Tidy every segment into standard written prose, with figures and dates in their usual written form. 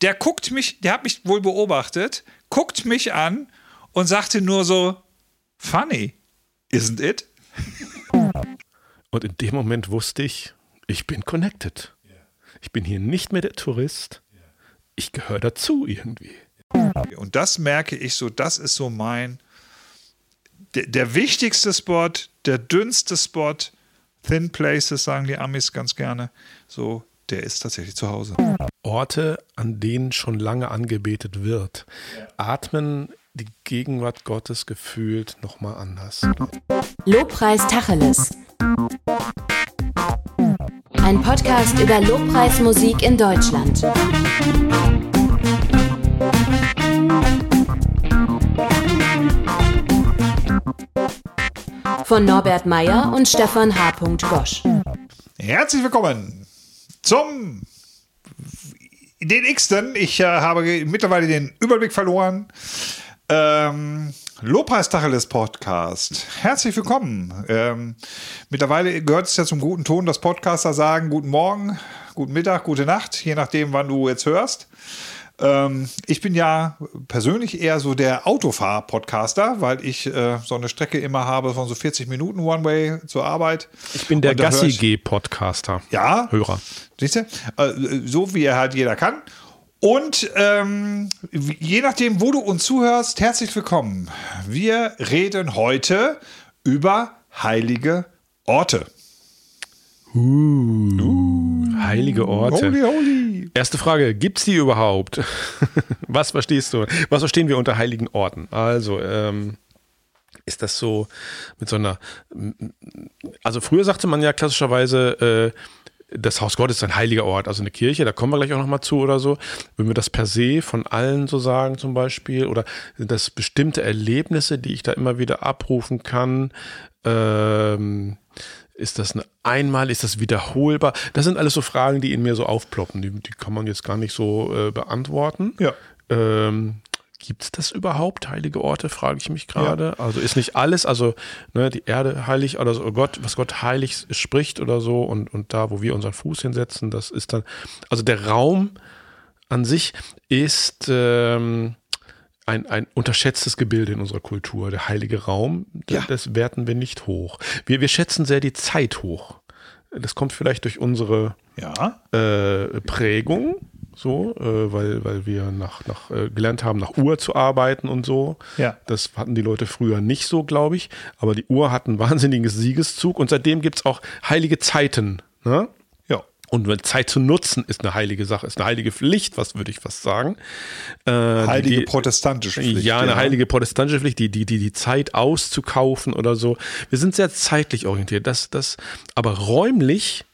der hat mich wohl beobachtet, guckt mich an und sagte nur so, funny, isn't it? Und in dem Moment wusste ich bin connected. Ich bin hier nicht mehr der Tourist. Ich gehöre dazu irgendwie. Und das merke ich so, das ist so der wichtigste Spot, der dünnste Spot, Thin Places, sagen die Amis ganz gerne, so, der ist tatsächlich zu Hause. Orte, an denen schon lange angebetet wird, atmen die Gegenwart Gottes gefühlt nochmal anders. Lobpreis Tacheles. Ein Podcast über Lobpreismusik in Deutschland. Von Norbert Meyer und Stefan H. Gosch. Herzlich willkommen zum den Xten. Ich habe mittlerweile den Überblick verloren. Lobpreis Tacheles Podcast. Herzlich willkommen. Mittlerweile gehört es ja zum guten Ton, dass Podcaster sagen, guten Morgen, guten Mittag, gute Nacht, je nachdem, wann du jetzt hörst. Ich bin ja persönlich eher so der Autofahr-Podcaster, weil ich so eine Strecke immer habe von so 40 Minuten One-Way zur Arbeit. Ich bin der Gassi-G-Podcaster. Ja, Hörer. Siehst du? So wie er halt jeder kann. Und je nachdem, wo du uns zuhörst, herzlich willkommen. Wir reden heute über heilige Orte. Heilige Orte. Holy. Erste Frage, gibt es die überhaupt? Was verstehst du? Was verstehen wir unter heiligen Orten? Also, ist das so mit so einer, also früher sagte man ja klassischerweise, das Haus Gottes ist ein heiliger Ort, also eine Kirche, da kommen wir gleich auch nochmal zu oder so. Würden wir das per se von allen so sagen zum Beispiel? Oder sind das bestimmte Erlebnisse, die ich da immer wieder abrufen kann? Ist das ist das wiederholbar? Das sind alles so Fragen, die in mir so aufploppen. Die kann man jetzt gar nicht so beantworten. Ja. Gibt es das überhaupt, heilige Orte, frage ich mich gerade. Ja. Also ist nicht alles, also die Erde heilig oder so, Gott, was Gott heilig spricht oder so und da, wo wir unseren Fuß hinsetzen, das ist dann, also der Raum an sich ist ein unterschätztes Gebilde in unserer Kultur, der heilige Raum, das werten wir nicht hoch. Wir schätzen sehr die Zeit hoch. Das kommt vielleicht durch unsere Prägung, so, weil wir gelernt haben, nach Uhr zu arbeiten und so. Ja. Das hatten die Leute früher nicht so, glaube ich. Aber die Uhr hat einen wahnsinnigen Siegeszug und seitdem gibt es auch heilige Zeiten. Ne? Ja. Und Zeit zu nutzen ist eine heilige Sache, ist eine heilige Pflicht, würde ich fast sagen. Heilige protestantische Pflicht. Ja, eine heilige protestantische Pflicht, die Zeit auszukaufen oder so. Wir sind sehr zeitlich orientiert. Aber räumlich,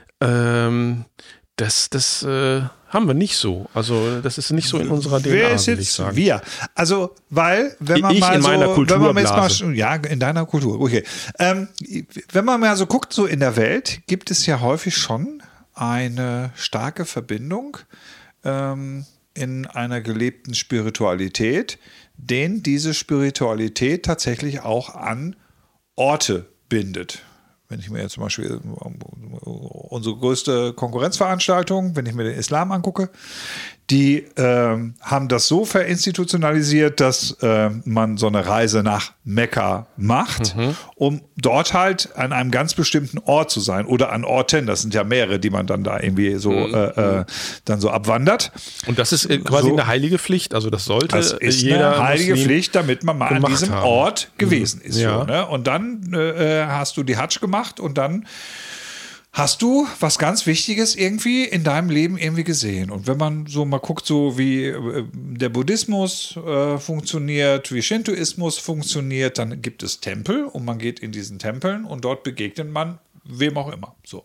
das haben wir nicht so. Also das ist nicht so in unserer DNA, wer ist will ich jetzt sagen. wir? Also, weil, wenn man ich mal in so, meiner Kulturblase. wenn man jetzt mal, ja, in deiner Kultur, okay. Wenn man mal so guckt, so in der Welt, gibt es ja häufig schon eine starke Verbindung in einer gelebten Spiritualität, den diese Spiritualität tatsächlich auch an Orte bindet. Wenn ich mir jetzt zum Beispiel unsere größte Konkurrenzveranstaltung, wenn ich mir den Islam angucke, die haben das so verinstitutionalisiert, dass man so eine Reise nach Mekka macht, um dort halt an einem ganz bestimmten Ort zu sein oder an Orten. Das sind ja mehrere, die man dann da irgendwie so dann so abwandert. Und das ist quasi eine heilige Pflicht. Also das sollte das ist jeder eine heilige Muslim Pflicht, damit man mal an diesem Ort gewesen ist. Ja. So, ne? Und dann hast du die Hajj gemacht und dann hast du was ganz Wichtiges irgendwie in deinem Leben irgendwie gesehen. Und wenn man so mal guckt, so wie der Buddhismus funktioniert, wie Shintoismus funktioniert, dann gibt es Tempel und man geht in diesen Tempeln und dort begegnet man wem auch immer. So.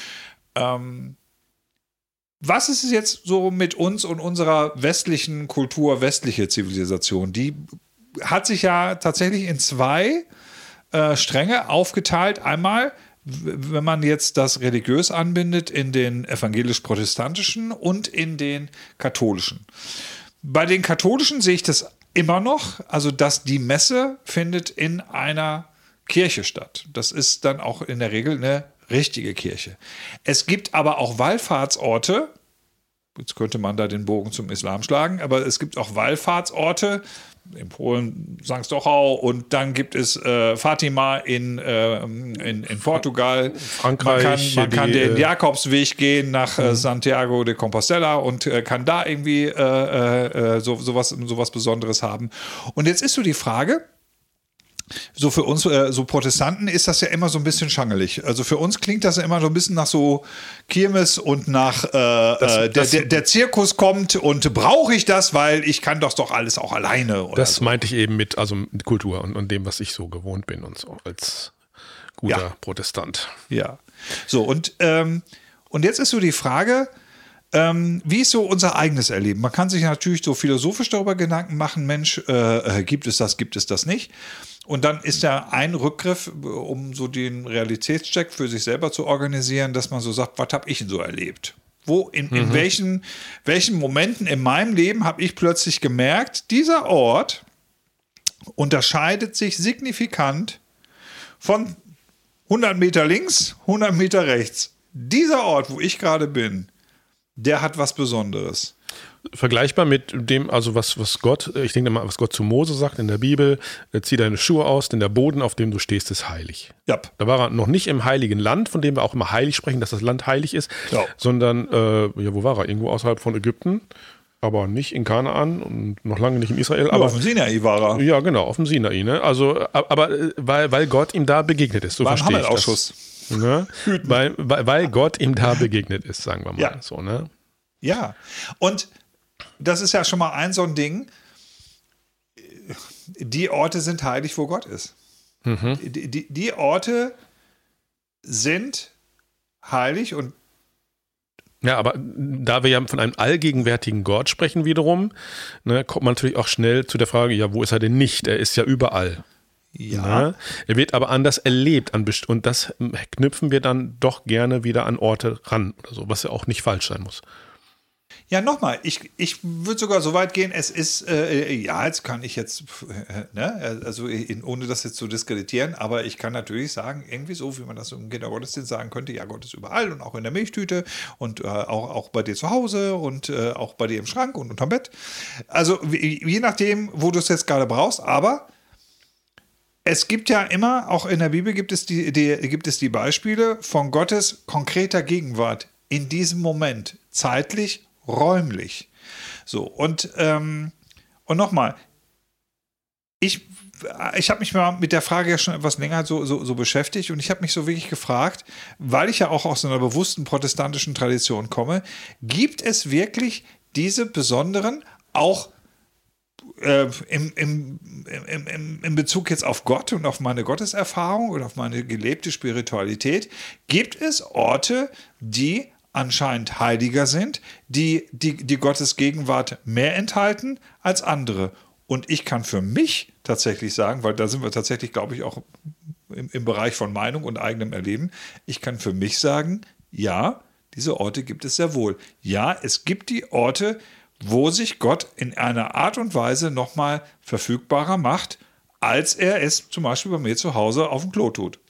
Was ist es jetzt so mit uns und unserer westlichen Kultur, westliche Zivilisation? Die hat sich ja tatsächlich in zwei Stränge aufgeteilt. Einmal, wenn man jetzt das religiös anbindet, in den evangelisch-protestantischen und in den katholischen. Bei den katholischen sehe ich das immer noch, also dass die Messe findet in einer Kirche statt. Das ist dann auch in der Regel eine richtige Kirche. Es gibt aber auch Wallfahrtsorte, Jetzt könnte man da den Bogen zum Islam schlagen, aber es gibt auch Wallfahrtsorte, in Polen, St. Stochau, und dann gibt es Fatima in Portugal. Frankreich. Man kann den Jakobsweg gehen nach Santiago de Compostela und kann da irgendwie sowas Besonderes haben. Und jetzt ist so die Frage, so für uns, so Protestanten, ist das ja immer so ein bisschen schangelig. Also für uns klingt das ja immer so ein bisschen nach so Kirmes und nach der Zirkus kommt und brauche ich das, weil ich kann doch alles auch alleine. Oder das so. meinte ich eben mit Kultur und dem, was ich so gewohnt bin und so als guter Protestant. Ja. So, und jetzt ist so die Frage, wie ist so unser eigenes Erleben? Man kann sich natürlich so philosophisch darüber Gedanken machen, Mensch, gibt es das nicht? Und dann ist ja ein Rückgriff, um so den Realitätscheck für sich selber zu organisieren, dass man so sagt, was habe ich denn so erlebt? In welchen Momenten in meinem Leben habe ich plötzlich gemerkt, dieser Ort unterscheidet sich signifikant von 100 Meter links, 100 Meter rechts. Dieser Ort, wo ich gerade bin, der hat was Besonderes. Vergleichbar mit dem, also was Gott, ich denke mal, was Gott zu Mose sagt in der Bibel, zieh deine Schuhe aus, denn der Boden, auf dem du stehst, ist heilig. Ja. Da war er noch nicht im heiligen Land, von dem wir auch immer heilig sprechen, dass das Land heilig ist, sondern, wo war er? Irgendwo außerhalb von Ägypten, aber nicht in Kanaan und noch lange nicht in Israel. Ja, aber auf dem Sinai war er. Ja, genau, auf dem Sinai. Ne? Also, aber weil Gott ihm da begegnet ist, so war verstehe ich das. Ausschuss. Ne? Weil Gott ihm da begegnet ist, sagen wir mal. Ja. So, ne? Ja, und das ist ja schon mal ein so ein Ding. Die Orte sind heilig, wo Gott ist. Die Orte sind heilig und ja, aber da wir ja von einem allgegenwärtigen Gott sprechen wiederum, ne, kommt man natürlich auch schnell zu der Frage, ja, wo ist er denn nicht? Er ist ja überall. ja. Ne? Er wird aber anders erlebt und das knüpfen wir dann doch gerne wieder an Orte ran oder so, was ja auch nicht falsch sein muss. Ja, nochmal, ich würde sogar so weit gehen, es ist, jetzt kann ich jetzt, also ohne das jetzt zu diskreditieren, aber ich kann natürlich sagen, irgendwie so, wie man das im Kindergottesdienst sagen könnte, ja, Gott ist überall und auch in der Milchtüte und auch bei dir zu Hause und auch bei dir im Schrank und unterm Bett. Also je nachdem, wo du es jetzt gerade brauchst, aber es gibt ja immer, auch in der Bibel gibt es die Beispiele von Gottes konkreter Gegenwart in diesem Moment, zeitlich, räumlich. So, und nochmal, ich habe mich mal mit der Frage ja schon etwas länger so beschäftigt und ich habe mich so wirklich gefragt, weil ich ja auch aus einer bewussten protestantischen Tradition komme, gibt es wirklich diese besonderen, auch im Bezug jetzt auf Gott und auf meine Gotteserfahrung oder auf meine gelebte Spiritualität, gibt es Orte, die anscheinend heiliger sind, die Gottes Gegenwart mehr enthalten als andere. Und ich kann für mich tatsächlich sagen, weil da sind wir tatsächlich, glaube ich, auch im Bereich von Meinung und eigenem Erleben, ich kann für mich sagen, ja, diese Orte gibt es sehr wohl. Ja, es gibt die Orte, wo sich Gott in einer Art und Weise nochmal verfügbarer macht, als er es zum Beispiel bei mir zu Hause auf dem Klo tut.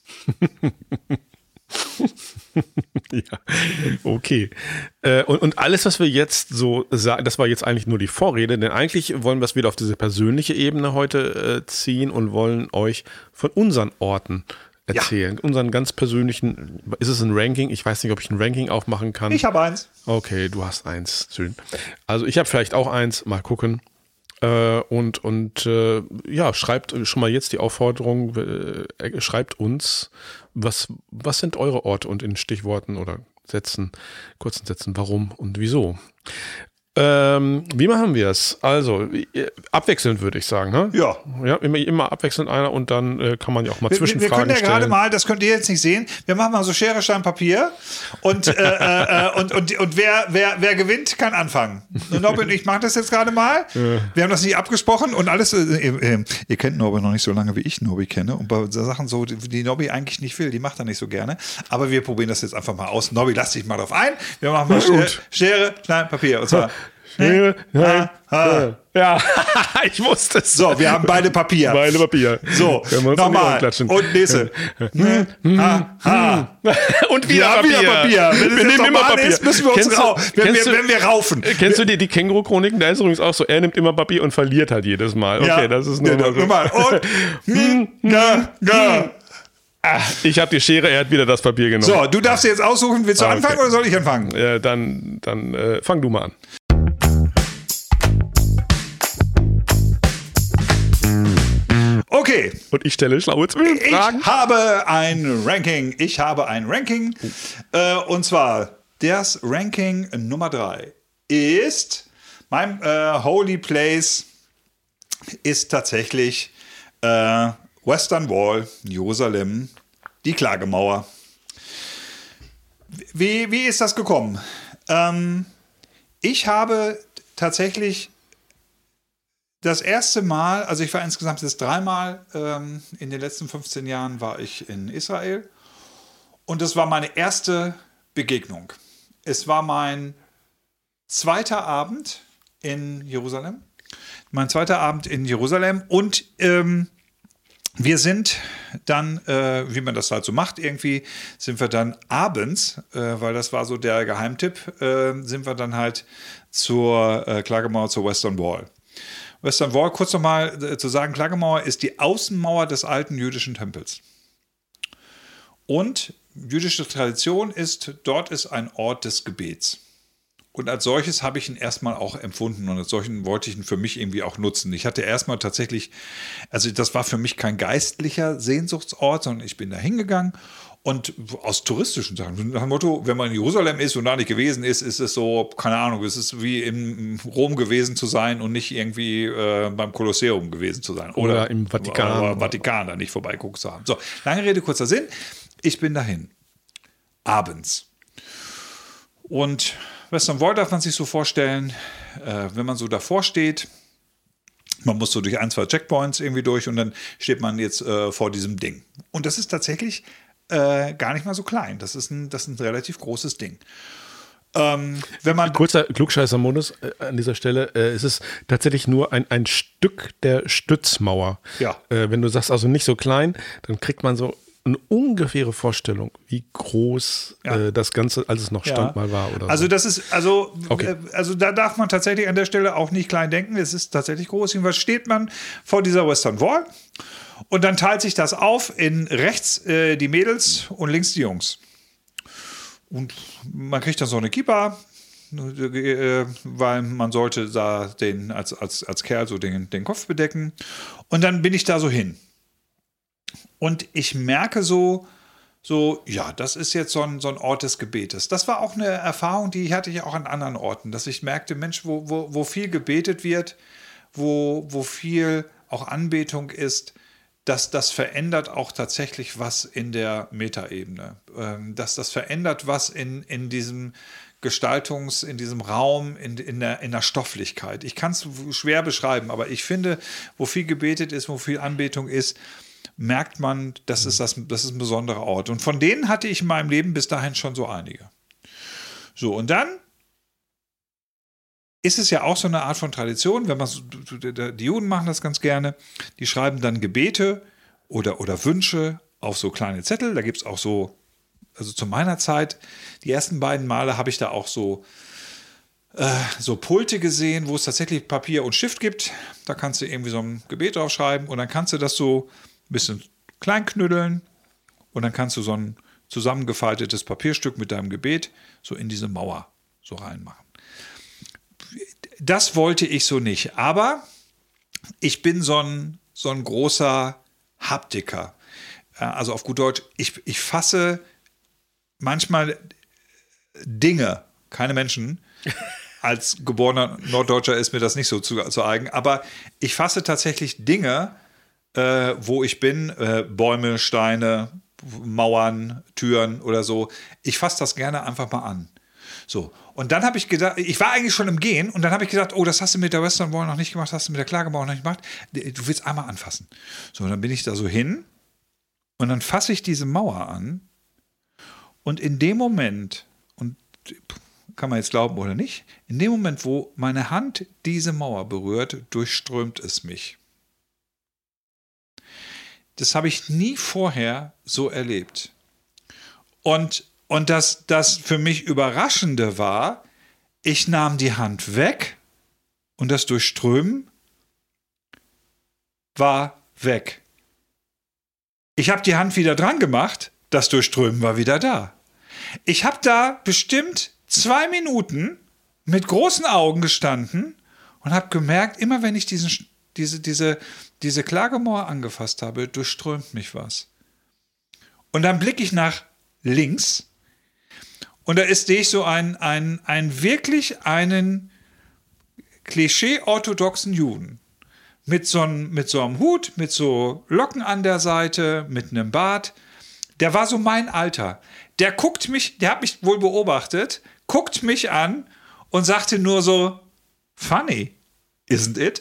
Ja, okay. Und alles, was wir jetzt so sagen, das war jetzt eigentlich nur die Vorrede, denn eigentlich wollen wir es wieder auf diese persönliche Ebene heute ziehen und wollen euch von unseren Orten erzählen. Unseren ganz persönlichen, ist es ein Ranking? Ich weiß nicht, ob ich ein Ranking aufmachen kann. Ich habe eins. Okay, du hast eins. Schön. Also ich habe vielleicht auch eins, mal gucken. Schreibt schon mal jetzt die Aufforderung, schreibt uns, was sind eure Orte und in Stichworten oder kurzen Sätzen, warum und wieso. Wie machen wir es? Also, abwechselnd würde ich sagen. Ne? Ja. Ja, immer abwechselnd einer und dann kann man ja auch mal Zwischenfragen stellen. Wir können ja gerade mal, das könnt ihr jetzt nicht sehen, wir machen mal so Schere, Stein, Papier und wer gewinnt, kann anfangen. Und Nobby und ich machen das jetzt gerade mal. Wir haben das nicht abgesprochen und alles, ihr kennt Nobby noch nicht so lange, wie ich Nobby kenne und bei Sachen so, die Nobby eigentlich nicht will, die macht er nicht so gerne, aber wir probieren das jetzt einfach mal aus. Nobby, lass dich mal drauf ein. Wir machen mal Schere, Stein, Papier und zwar Ja, ich wusste es. So, wir haben beide Papier. Beide Papier. So, nochmal. Und nächste. Und wieder Papier. Wenn es jetzt normal ist, müssen wir uns wenn wir raufen. Kennst du die Känguru-Chroniken? Da ist übrigens auch so, er nimmt immer Papier und verliert halt jedes Mal. Okay, ja, das ist nur mal so. Und ich habe die Schere, er hat wieder das Papier genommen. So, du darfst jetzt aussuchen, willst du anfangen oder soll ich anfangen? Dann fang du mal an. Okay. Und ich stelle schlaue Zwischenfragen. Ich habe ein Ranking. Und zwar das Ranking Nummer 3 ist mein Holy Place ist tatsächlich Western Wall, Jerusalem, die Klagemauer. Wie ist das gekommen? Ich habe tatsächlich das erste Mal, also ich war insgesamt jetzt 3-mal in den letzten 15 Jahren war ich in Israel und das war meine erste Begegnung. Es war mein zweiter Abend in Jerusalem. Und wir sind dann, wie man das halt so macht, irgendwie sind wir dann abends, weil das war so der Geheimtipp, sind wir dann halt zur Klagemauer, zur Western Wall. Western Wall, kurz nochmal zu sagen, Klagemauer ist die Außenmauer des alten jüdischen Tempels. Und jüdische Tradition ist, dort ist ein Ort des Gebets. Und als solches habe ich ihn erstmal auch empfunden und als solchen wollte ich ihn für mich irgendwie auch nutzen. Ich hatte erstmal tatsächlich, also das war für mich kein geistlicher Sehnsuchtsort, sondern ich bin da hingegangen und aus touristischen Sachen, nach dem Motto, wenn man in Jerusalem ist und da nicht gewesen ist, ist es so, keine Ahnung, es ist wie in Rom gewesen zu sein und nicht irgendwie beim Kolosseum gewesen zu sein. Oder im Vatikan. Oder Vatikan, da nicht vorbeiguckt zu haben. So, lange Rede, kurzer Sinn. Ich bin dahin. Abends. Und Western Wall darf man sich so vorstellen, wenn man so davor steht, man muss so durch 1-2 Checkpoints irgendwie durch und dann steht man jetzt vor diesem Ding. Und das ist tatsächlich gar nicht mal so klein. Das ist ein relativ großes Ding. Wenn man kurzer Klugscheißer-Modus an dieser Stelle, es ist tatsächlich nur ein Stück der Stützmauer. Ja. Wenn du sagst, also nicht so klein, dann kriegt man so eine ungefähre Vorstellung, wie groß das Ganze, als es noch stand, mal war. Oder also so. das ist, Okay. Also da darf man tatsächlich an der Stelle auch nicht klein denken. Es ist tatsächlich groß. Jedenfalls steht man vor dieser Western Wall und dann teilt sich das auf in rechts die Mädels und links die Jungs. Und man kriegt dann so eine Kippa, weil man sollte da als Kerl so den Kopf bedecken. Und dann bin ich da so hin. Und ich merke so, ja, das ist jetzt so ein Ort des Gebetes. Das war auch eine Erfahrung, die hatte ich auch an anderen Orten, dass ich merkte, Mensch, wo viel gebetet wird, wo viel auch Anbetung ist, dass das verändert auch tatsächlich was in der Metaebene. Dass das verändert was in diesem in diesem Raum, in der Stofflichkeit. Ich kann es schwer beschreiben, aber ich finde, wo viel gebetet ist, wo viel Anbetung ist, merkt man, das ist ein besonderer Ort. Und von denen hatte ich in meinem Leben bis dahin schon so einige. So, und dann ist es ja auch so eine Art von Tradition, wenn man die Juden machen das ganz gerne, die schreiben dann Gebete oder Wünsche auf so kleine Zettel. Da gibt es auch so, also zu meiner Zeit, die ersten beiden Male habe ich da auch so Pulte gesehen, wo es tatsächlich Papier und Stift gibt. Da kannst du irgendwie so ein Gebet draufschreiben und dann kannst du das so ein bisschen klein knüddeln und dann kannst du so ein zusammengefaltetes Papierstück mit deinem Gebet so in diese Mauer so reinmachen. Das wollte ich so nicht, aber ich bin so ein großer Haptiker. Also auf gut Deutsch, ich fasse manchmal Dinge, keine Menschen. Als geborener Norddeutscher ist mir das nicht so zu eigen, aber ich fasse tatsächlich Dinge, wo ich bin, Bäume, Steine, Mauern, Türen oder so. Ich fasse das gerne einfach mal an. So, und dann habe ich gedacht, ich war eigentlich schon im Gehen und dann habe ich gedacht, oh, das hast du mit der Western Wall noch nicht gemacht, hast du mit der Klagemauer noch nicht gemacht. Du willst einmal anfassen. So, und dann bin ich da so hin und dann fasse ich diese Mauer an und in dem Moment, und kann man jetzt glauben oder nicht, in dem Moment, wo meine Hand diese Mauer berührt, durchströmt es mich. Das habe ich nie vorher so erlebt. Und das für mich Überraschende war, ich nahm die Hand weg und das Durchströmen war weg. Ich habe die Hand wieder dran gemacht, das Durchströmen war wieder da. Ich habe da bestimmt 2 Minuten mit großen Augen gestanden und habe gemerkt, immer wenn ich diese Klagemauer angefasst habe, durchströmt mich was. Und dann blicke ich nach links und da sehe ich so einen klischee-orthodoxen Juden. Mit so einem Hut, mit so Locken an der Seite, mit einem Bart. Der war so mein Alter. Der hat mich wohl beobachtet, guckt mich an und sagte nur so, funny, isn't it?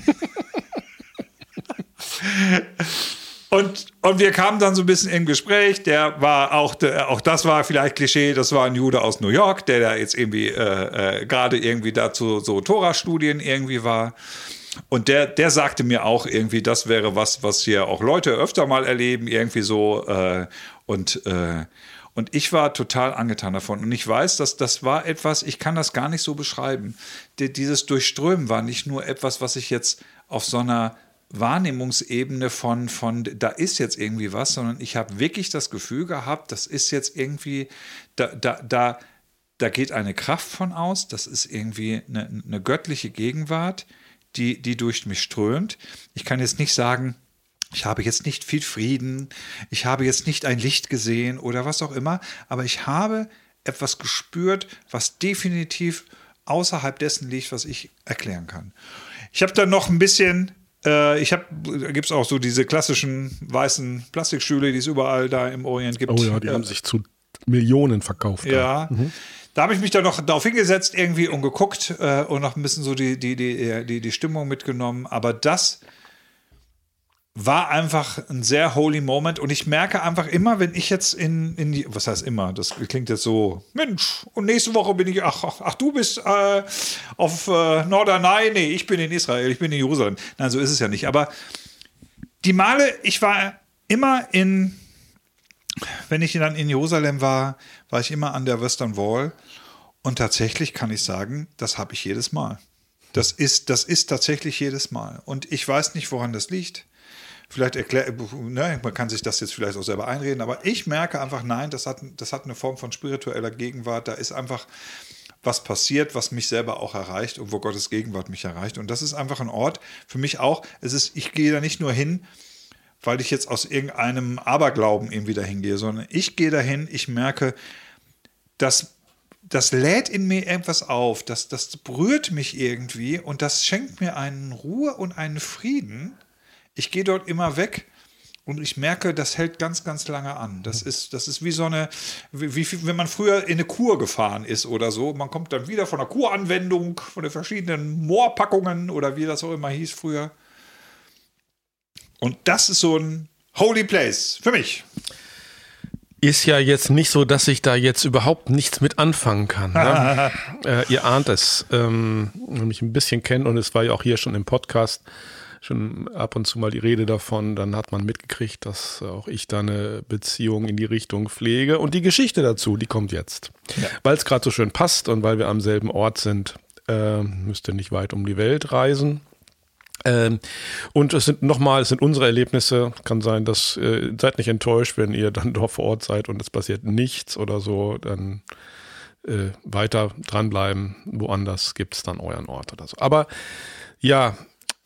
Und wir kamen dann so ein bisschen im Gespräch. Der war auch das war vielleicht Klischee, das war ein Jude aus New York, der da jetzt irgendwie gerade irgendwie dazu so Tora-Studien irgendwie war. Und der sagte mir auch irgendwie, das wäre was hier auch Leute öfter mal erleben, irgendwie so. Und ich war total angetan davon. Und ich weiß, dass das war etwas, ich kann das gar nicht so beschreiben. Dieses Durchströmen war nicht nur etwas, was ich jetzt auf so einer Wahrnehmungsebene von da ist jetzt irgendwie was, sondern ich habe wirklich das Gefühl gehabt, das ist jetzt irgendwie, da geht eine Kraft von aus, das ist irgendwie eine göttliche Gegenwart, die durch mich strömt. Ich kann jetzt nicht sagen, ich habe jetzt nicht viel Frieden, ich habe jetzt nicht ein Licht gesehen oder was auch immer, aber ich habe etwas gespürt, was definitiv außerhalb dessen liegt, was ich erklären kann. Ich habe dann noch ein bisschen, da gibt es auch so diese klassischen weißen Plastikstühle, die es überall da im Orient gibt. Oh ja, die haben sich zu Millionen verkauft. Ja, da habe ich mich dann noch darauf hingesetzt irgendwie und geguckt und noch ein bisschen so die Stimmung mitgenommen. Aber das war einfach ein sehr holy Moment und ich merke einfach immer, wenn ich jetzt was heißt immer, das klingt jetzt so, Mensch, und nächste Woche bin ich, ach du bist auf Norderney, nee, ich bin in Israel, ich bin in Jerusalem. Nein, so ist es ja nicht, aber die Male, ich war immer wenn ich dann in Jerusalem war ich immer an der Western Wall und tatsächlich kann ich sagen, das habe ich jedes Mal. Das ist tatsächlich jedes Mal und ich weiß nicht, woran das liegt. Vielleicht man kann sich das jetzt vielleicht auch selber einreden, aber ich merke einfach, nein, das hat eine Form von spiritueller Gegenwart. Da ist einfach was passiert, was mich selber auch erreicht und wo Gottes Gegenwart mich erreicht. Und das ist einfach ein Ort für mich auch. Ich gehe da nicht nur hin, weil ich jetzt aus irgendeinem Aberglauben irgendwie dahin gehe, sondern ich gehe dahin, ich merke, das lädt in mir irgendwas auf, das berührt mich irgendwie und das schenkt mir eine Ruhe und einen Frieden. Ich gehe dort immer weg und ich merke, das hält ganz, ganz lange an. Das ist wie so wie wenn man früher in eine Kur gefahren ist oder so. Man kommt dann wieder von der Kuranwendung, von den verschiedenen Moorpackungen oder wie das auch immer hieß früher. Und das ist so ein Holy Place für mich. Ist ja jetzt nicht so, dass ich da jetzt überhaupt nichts mit anfangen kann. Ne? Ihr ahnt es, wenn mich ein bisschen kennt und es war ja auch hier schon im Podcast schon ab und zu mal die Rede davon, dann hat man mitgekriegt, dass auch ich da eine Beziehung in die Richtung pflege. Und die Geschichte dazu, die kommt jetzt. Ja. Weil es gerade so schön passt und weil wir am selben Ort sind, müsst ihr nicht weit um die Welt reisen. Und es sind unsere Erlebnisse. Kann sein, dass seid nicht enttäuscht, wenn ihr dann dort vor Ort seid und es passiert nichts oder so, dann weiter dranbleiben. Woanders gibt es dann euren Ort oder so. Aber ja,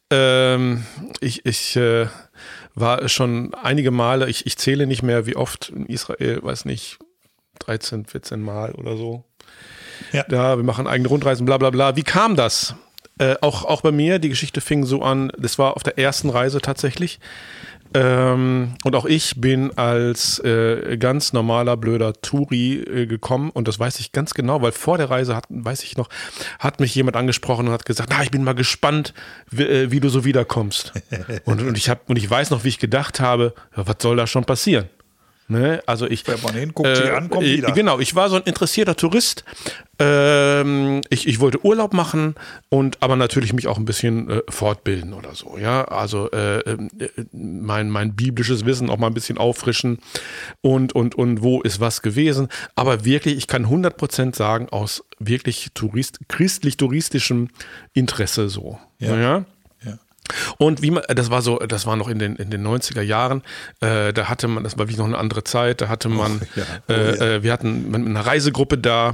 ich war schon einige Male, ich zähle nicht mehr, wie oft in Israel, weiß nicht, 13, 14 Mal oder so. Ja. Da, wir machen eigene Rundreisen, bla bla bla. Wie kam das? Auch bei mir, die Geschichte fing so an, das war auf der ersten Reise tatsächlich. Und auch ich bin als ganz normaler, blöder Touri gekommen und das weiß ich ganz genau, weil vor der Reise hat mich jemand angesprochen und hat gesagt, ich bin mal gespannt, wie du so wiederkommst. und ich weiß noch, wie ich gedacht habe, was soll da schon passieren? Ne? Also ich fährt man hin, guckt sich an, kommt wieder. Genau, ich war so ein interessierter Tourist. Ich wollte Urlaub machen aber natürlich mich auch ein bisschen fortbilden oder so. Ja, also mein biblisches Wissen auch mal ein bisschen auffrischen und wo ist was gewesen. Aber wirklich, ich kann 100% sagen, aus wirklich christlich-touristischem Interesse so. Ja. Ja? Und das war noch in den 90er Jahren, da hatte man, das war wie noch eine andere Zeit, da hatte man, wir hatten eine Reisegruppe da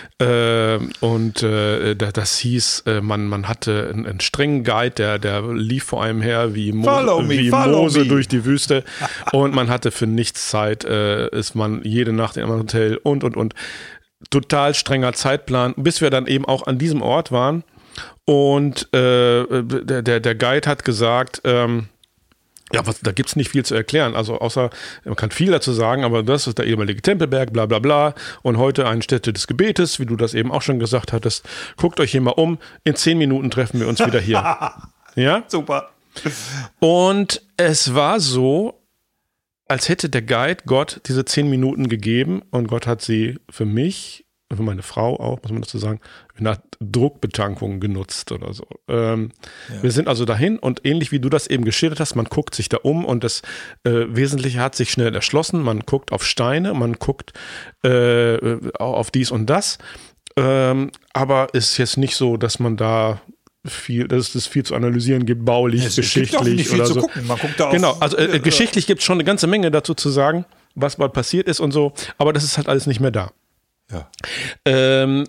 das hieß, man hatte einen strengen Guide, der lief vor einem her wie Mose durch die Wüste und man hatte für nichts Zeit, ist man jede Nacht in einem Hotel und total strenger Zeitplan, bis wir dann eben auch an diesem Ort waren. Und der Guide hat gesagt, da gibt es nicht viel zu erklären, also außer, man kann viel dazu sagen, aber das ist der ehemalige Tempelberg, bla bla bla, und heute eine Stätte des Gebetes, wie du das eben auch schon gesagt hattest. Guckt euch hier mal um, in 10 Minuten treffen wir uns wieder hier. Ja? Super. Und es war so, als hätte der Guide Gott diese 10 Minuten gegeben und Gott hat sie für mich, für meine Frau auch, muss man dazu sagen, nach Druckbetankung genutzt oder so. Wir sind also dahin und ähnlich wie du das eben geschildert hast, man guckt sich da um und das Wesentliche hat sich schnell erschlossen. Man guckt auf Steine, man guckt auf dies und das. Aber es ist jetzt nicht so, dass man da dass es viel zu analysieren gibt, baulich, geschichtlich oder so. Gucken. Man guckt da genau, also geschichtlich gibt es schon eine ganze Menge dazu zu sagen, was mal passiert ist und so, aber das ist halt alles nicht mehr da. Ja. Dann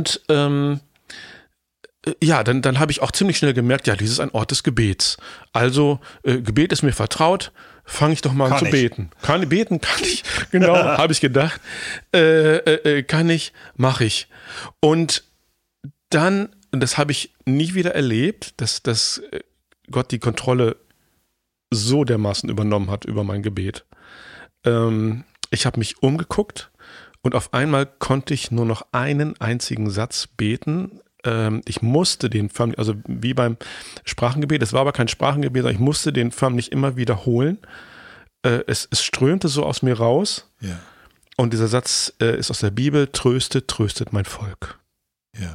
habe ich auch ziemlich schnell gemerkt, ja, dies ist ein Ort des Gebets. Also, Gebet ist mir vertraut, fange ich doch mal an zu beten. Kann ich, genau, habe ich gedacht. Kann ich, mache ich. Und dann, das habe ich nie wieder erlebt, dass Gott die Kontrolle so dermaßen übernommen hat über mein Gebet. Ich habe mich umgeguckt und auf einmal konnte ich nur noch einen einzigen Satz beten. Ich musste den förmlich, also wie beim Sprachengebet, es war aber kein Sprachengebet, sondern ich musste den förmlich immer wiederholen. Es strömte so aus mir raus. Ja. Und dieser Satz ist aus der Bibel: Tröstet, tröstet mein Volk. Ja.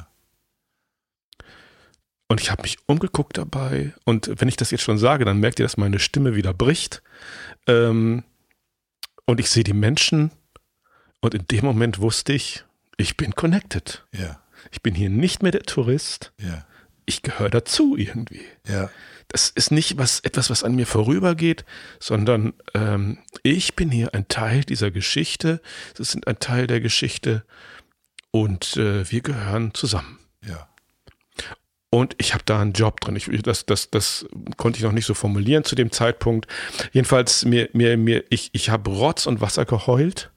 Und ich habe mich umgeguckt dabei. Und wenn ich das jetzt schon sage, dann merkt ihr, dass meine Stimme wieder bricht. Und ich sehe die Menschen. Und in dem Moment wusste ich bin connected. Ja. Ich bin hier nicht mehr der Tourist. Ja. Ich gehöre dazu irgendwie. Ja. Das ist nicht etwas, was an mir vorübergeht, sondern ich bin hier ein Teil dieser Geschichte. Sie sind ein Teil der Geschichte und wir gehören zusammen. Ja. Und ich habe da einen Job drin. Das konnte ich noch nicht so formulieren zu dem Zeitpunkt. Jedenfalls, ich habe Rotz und Wasser geheult.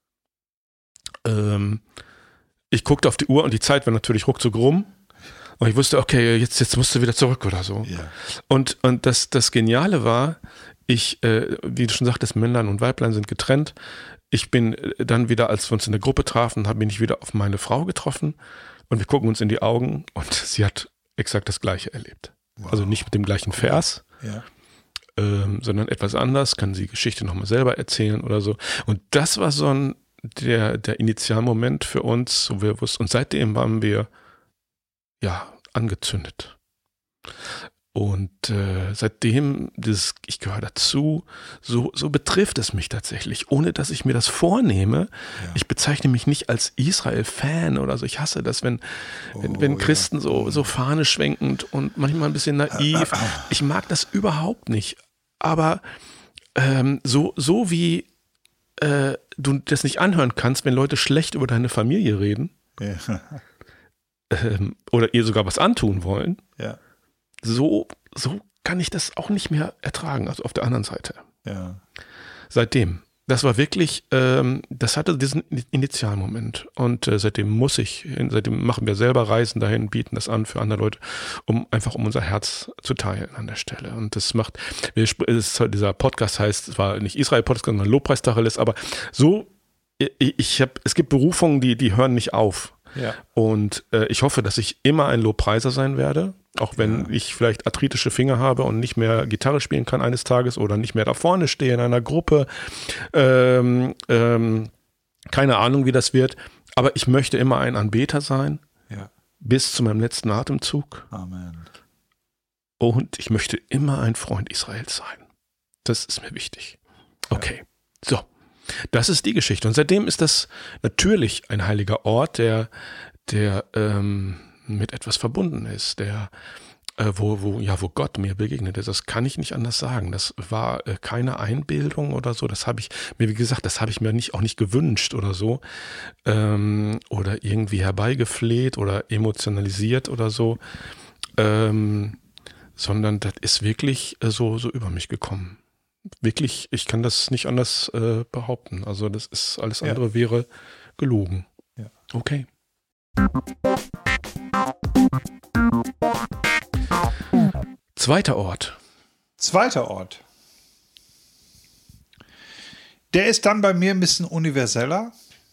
Ich guckte auf die Uhr und die Zeit war natürlich ruckzuck rum. Und ich wusste, okay, jetzt musst du wieder zurück oder so. Ja. Und das Geniale war, wie du schon sagtest, Männlein und Weiblein sind getrennt. Ich bin dann wieder, als wir uns in der Gruppe trafen, bin ich wieder auf meine Frau getroffen und wir gucken uns in die Augen und sie hat exakt das Gleiche erlebt. Wow. Also nicht mit dem gleichen Vers, sondern etwas anders, kann sie die Geschichte nochmal selber erzählen oder so. Und das war so der Initialmoment für uns, wo wir wussten, und seitdem waren wir angezündet. Und seitdem, ich gehöre dazu, so betrifft es mich tatsächlich, ohne dass ich mir das vornehme. Ja. Ich bezeichne mich nicht als Israel-Fan oder so. Ich hasse das, wenn Christen so Fahne schwenkend und manchmal ein bisschen naiv. Ich mag das überhaupt nicht. Aber so wie du das nicht anhören kannst, wenn Leute schlecht über deine Familie reden, oder ihr sogar was antun wollen, so kann ich das auch nicht mehr ertragen, also auf der anderen Seite. Ja. Seitdem, das war wirklich, das hatte diesen Initialmoment und seitdem machen wir selber Reisen dahin, bieten das an für andere Leute, um unser Herz zu teilen an der Stelle. Und das macht, dieser Podcast heißt, es war nicht Israel-Podcast, sondern Lobpreistacheles, aber so, es gibt Berufungen, die hören nicht auf. Ja. Und ich hoffe, dass ich immer ein Lobpreiser sein werde. Auch wenn ich vielleicht arthritische Finger habe und nicht mehr Gitarre spielen kann eines Tages oder nicht mehr da vorne stehe in einer Gruppe. Keine Ahnung, wie das wird. Aber ich möchte immer ein Anbeter sein. Ja. Bis zu meinem letzten Atemzug. Amen. Und ich möchte immer ein Freund Israels sein. Das ist mir wichtig. Okay, so. Das ist die Geschichte. Und seitdem ist das natürlich ein heiliger Ort, der mit etwas verbunden ist, wo Gott mir begegnet ist. Das kann ich nicht anders sagen. Das war keine Einbildung oder so. Das habe ich mir, wie gesagt, das habe ich mir auch nicht gewünscht oder so. Oder irgendwie herbeigefleht oder emotionalisiert oder so. Sondern das ist wirklich so über mich gekommen. Wirklich, ich kann das nicht anders behaupten. Also das ist, alles andere wäre gelogen. Ja. Okay. Zweiter Ort. Der ist dann bei mir ein bisschen universeller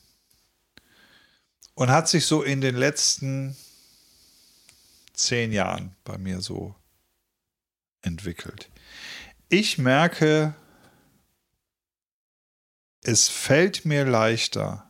und hat sich so in den letzten 10 Jahren bei mir so entwickelt. Ich merke, es fällt mir leichter,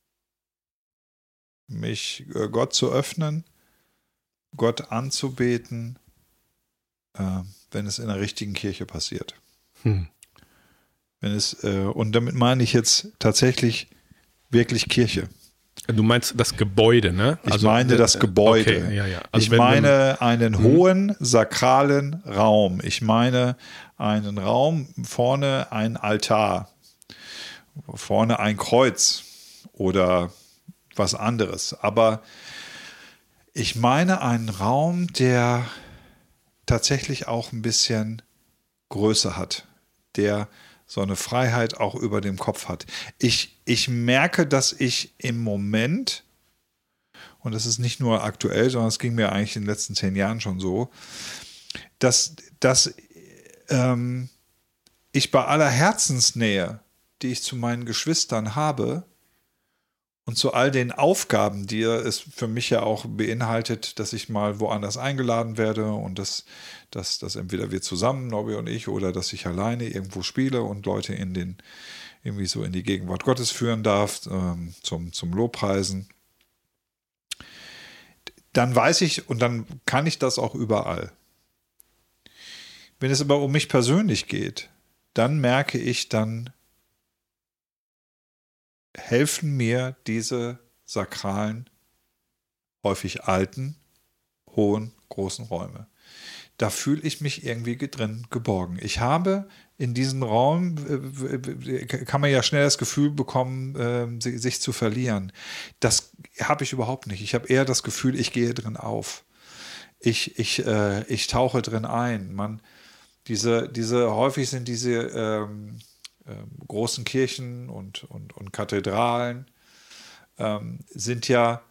mich Gott zu öffnen, Gott anzubeten, wenn es in der richtigen Kirche passiert. Wenn es, und damit meine ich jetzt tatsächlich wirklich Kirche. Du meinst das Gebäude, ne? Ich meine das Gebäude. Okay, ja. Also ich meine einen hohen, sakralen Raum. Ich meine einen Raum, vorne ein Altar, vorne ein Kreuz oder was anderes. Aber ich meine einen Raum, der tatsächlich auch ein bisschen Größe hat, der so eine Freiheit auch über dem Kopf hat. Ich merke, dass ich im Moment, und das ist nicht nur aktuell, sondern es ging mir eigentlich in den letzten 10 Jahren schon so, dass ich bei aller Herzensnähe, die ich zu meinen Geschwistern habe und zu all den Aufgaben, die es für mich ja auch beinhaltet, dass ich mal woanders eingeladen werde und dass entweder wir zusammen, Nobby und ich, oder dass ich alleine irgendwo spiele und Leute irgendwie so in die Gegenwart Gottes führen darf, zum Lobpreisen. Dann weiß ich und dann kann ich das auch überall. Wenn es aber um mich persönlich geht, dann merke ich, dann helfen mir diese sakralen, häufig alten, hohen, großen Räume. Da fühle ich mich irgendwie drin geborgen. Ich habe in diesem Raum, kann man ja schnell das Gefühl bekommen, sich zu verlieren. Das habe ich überhaupt nicht. Ich habe eher das Gefühl, ich gehe drin auf. Ich tauche drin ein. Häufig sind diese großen Kirchen und Kathedralen haben ja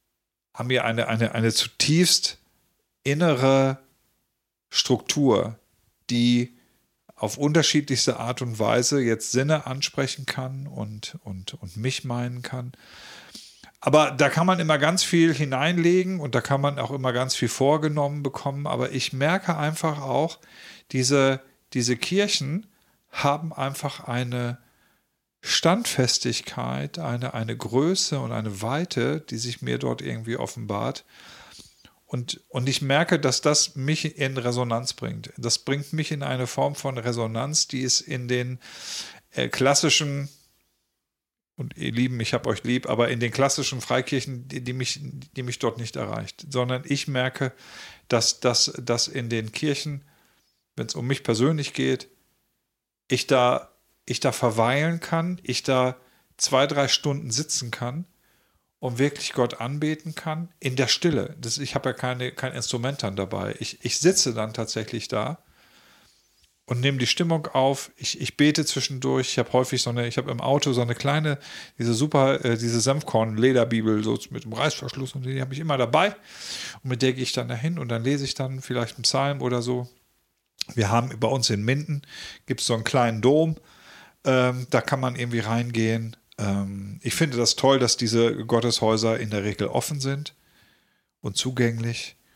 eine zutiefst innere Struktur, die auf unterschiedlichste Art und Weise jetzt Sinne ansprechen kann und mich meinen kann. Aber da kann man immer ganz viel hineinlegen und da kann man auch immer ganz viel vorgenommen bekommen. Aber ich merke einfach auch, diese Kirchen haben einfach eine Standfestigkeit, eine Größe und eine Weite, die sich mir dort irgendwie offenbart. Und ich merke, dass das mich in Resonanz bringt. Das bringt mich in eine Form von Resonanz, die es in den klassischen, und ihr Lieben, ich habe euch lieb, aber in den klassischen Freikirchen, die mich dort nicht erreicht. Sondern ich merke, dass in den Kirchen, wenn es um mich persönlich geht, ich da verweilen kann, ich da 2-3 Stunden sitzen kann und wirklich Gott anbeten kann, in der Stille. Ich habe ja kein Instrument dann dabei. Ich sitze dann tatsächlich da und nehme die Stimmung auf. Ich bete zwischendurch. Ich habe häufig ich habe im Auto so eine kleine, diese Senfkorn-Lederbibel so mit dem Reißverschluss und die habe ich immer dabei. Und mit der gehe ich dann dahin und dann lese ich dann vielleicht einen Psalm oder so. Wir haben bei uns in Minden, gibt es so einen kleinen Dom, da kann man irgendwie reingehen. Ich finde das toll, dass diese Gotteshäuser in der Regel offen sind und zugänglich.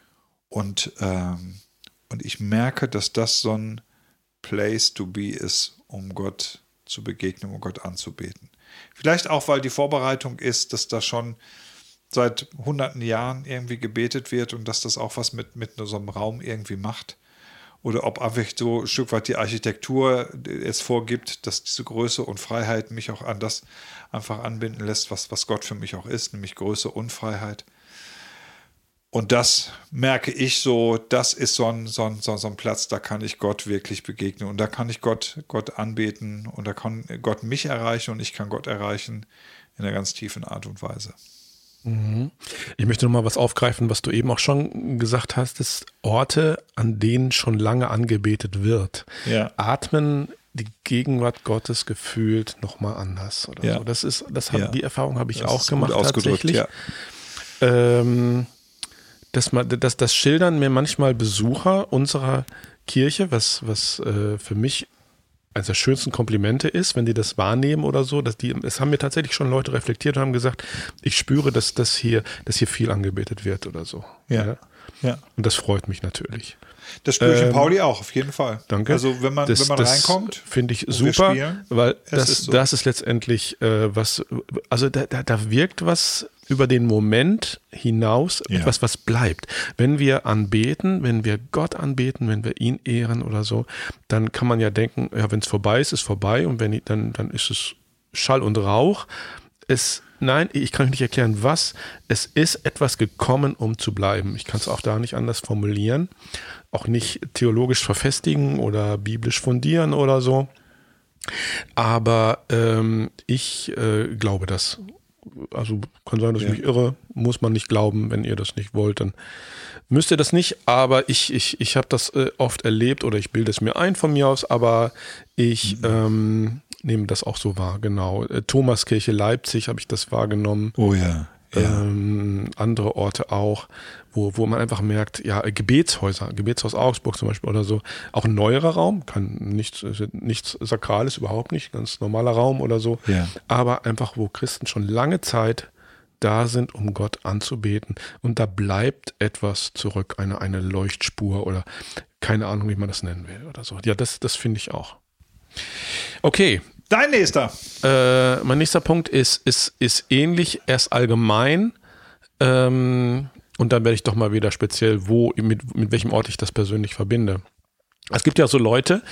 Und ich merke, dass das so ein Place to be ist, um Gott zu begegnen, um Gott anzubeten. Vielleicht auch, weil die Vorbereitung ist, dass da schon seit hunderten Jahren irgendwie gebetet wird und dass das auch was mit so einem Raum irgendwie macht. Oder ob einfach so ein Stück weit die Architektur es vorgibt, dass diese Größe und Freiheit mich auch an das einfach anbinden lässt, was Gott für mich auch ist, nämlich Größe und Freiheit. Und das merke ich so, das ist so ein Platz, da kann ich Gott wirklich begegnen und da kann ich Gott anbeten und da kann Gott mich erreichen und ich kann Gott erreichen in einer ganz tiefen Art und Weise. Ich möchte noch mal was aufgreifen, was du eben auch schon gesagt hast, ist Orte, an denen schon lange angebetet wird. Ja. Atmen die Gegenwart Gottes gefühlt noch mal anders oder so. Die Erfahrung habe ich auch gemacht tatsächlich. Ja. Das schildern mir manchmal Besucher unserer Kirche, was für mich eines der schönsten Komplimente ist, wenn die das wahrnehmen oder so. Es haben mir tatsächlich schon Leute reflektiert und haben gesagt, ich spüre, dass hier viel angebetet wird oder so. Ja. Und das freut mich natürlich. Das spüre ich in Pauli auch, auf jeden Fall. Danke. Also wenn man reinkommt, finde ich super, weil das so. ist letztendlich was, also da wirkt was über den Moment hinaus, etwas, was bleibt. Wenn wir anbeten, wenn wir Gott anbeten, wenn wir ihn ehren oder so, dann kann man ja denken, ja, wenn es vorbei ist, ist vorbei und wenn dann ist es Schall und Rauch. Nein, ich kann euch nicht erklären, was. Es ist etwas gekommen, um zu bleiben. Ich kann es auch da nicht anders formulieren. Auch nicht theologisch verfestigen oder biblisch fundieren oder so. Aber ich glaube das. Also kann sein, dass ich mich irre. Muss man nicht glauben. Wenn ihr das nicht wollt, dann müsst ihr das nicht. Aber ich habe das oft erlebt oder ich bilde es mir ein von mir aus. Aber ich nehme das auch so wahr, genau. Thomaskirche Leipzig habe ich das wahrgenommen. Oh ja. Andere Orte auch, wo man einfach merkt, ja, Gebetshaus Augsburg zum Beispiel oder so, auch ein neuerer Raum, nichts Sakrales, überhaupt nicht, ganz normaler Raum oder so, aber einfach, wo Christen schon lange Zeit da sind, um Gott anzubeten und da bleibt etwas zurück, eine Leuchtspur oder keine Ahnung, wie man das nennen will oder so. Ja, das finde ich auch. Okay. Dein nächster. Mein nächster Punkt ist ähnlich, erst allgemein und dann werde ich doch mal wieder speziell, mit welchem Ort ich das persönlich verbinde. Es gibt ja so Leute,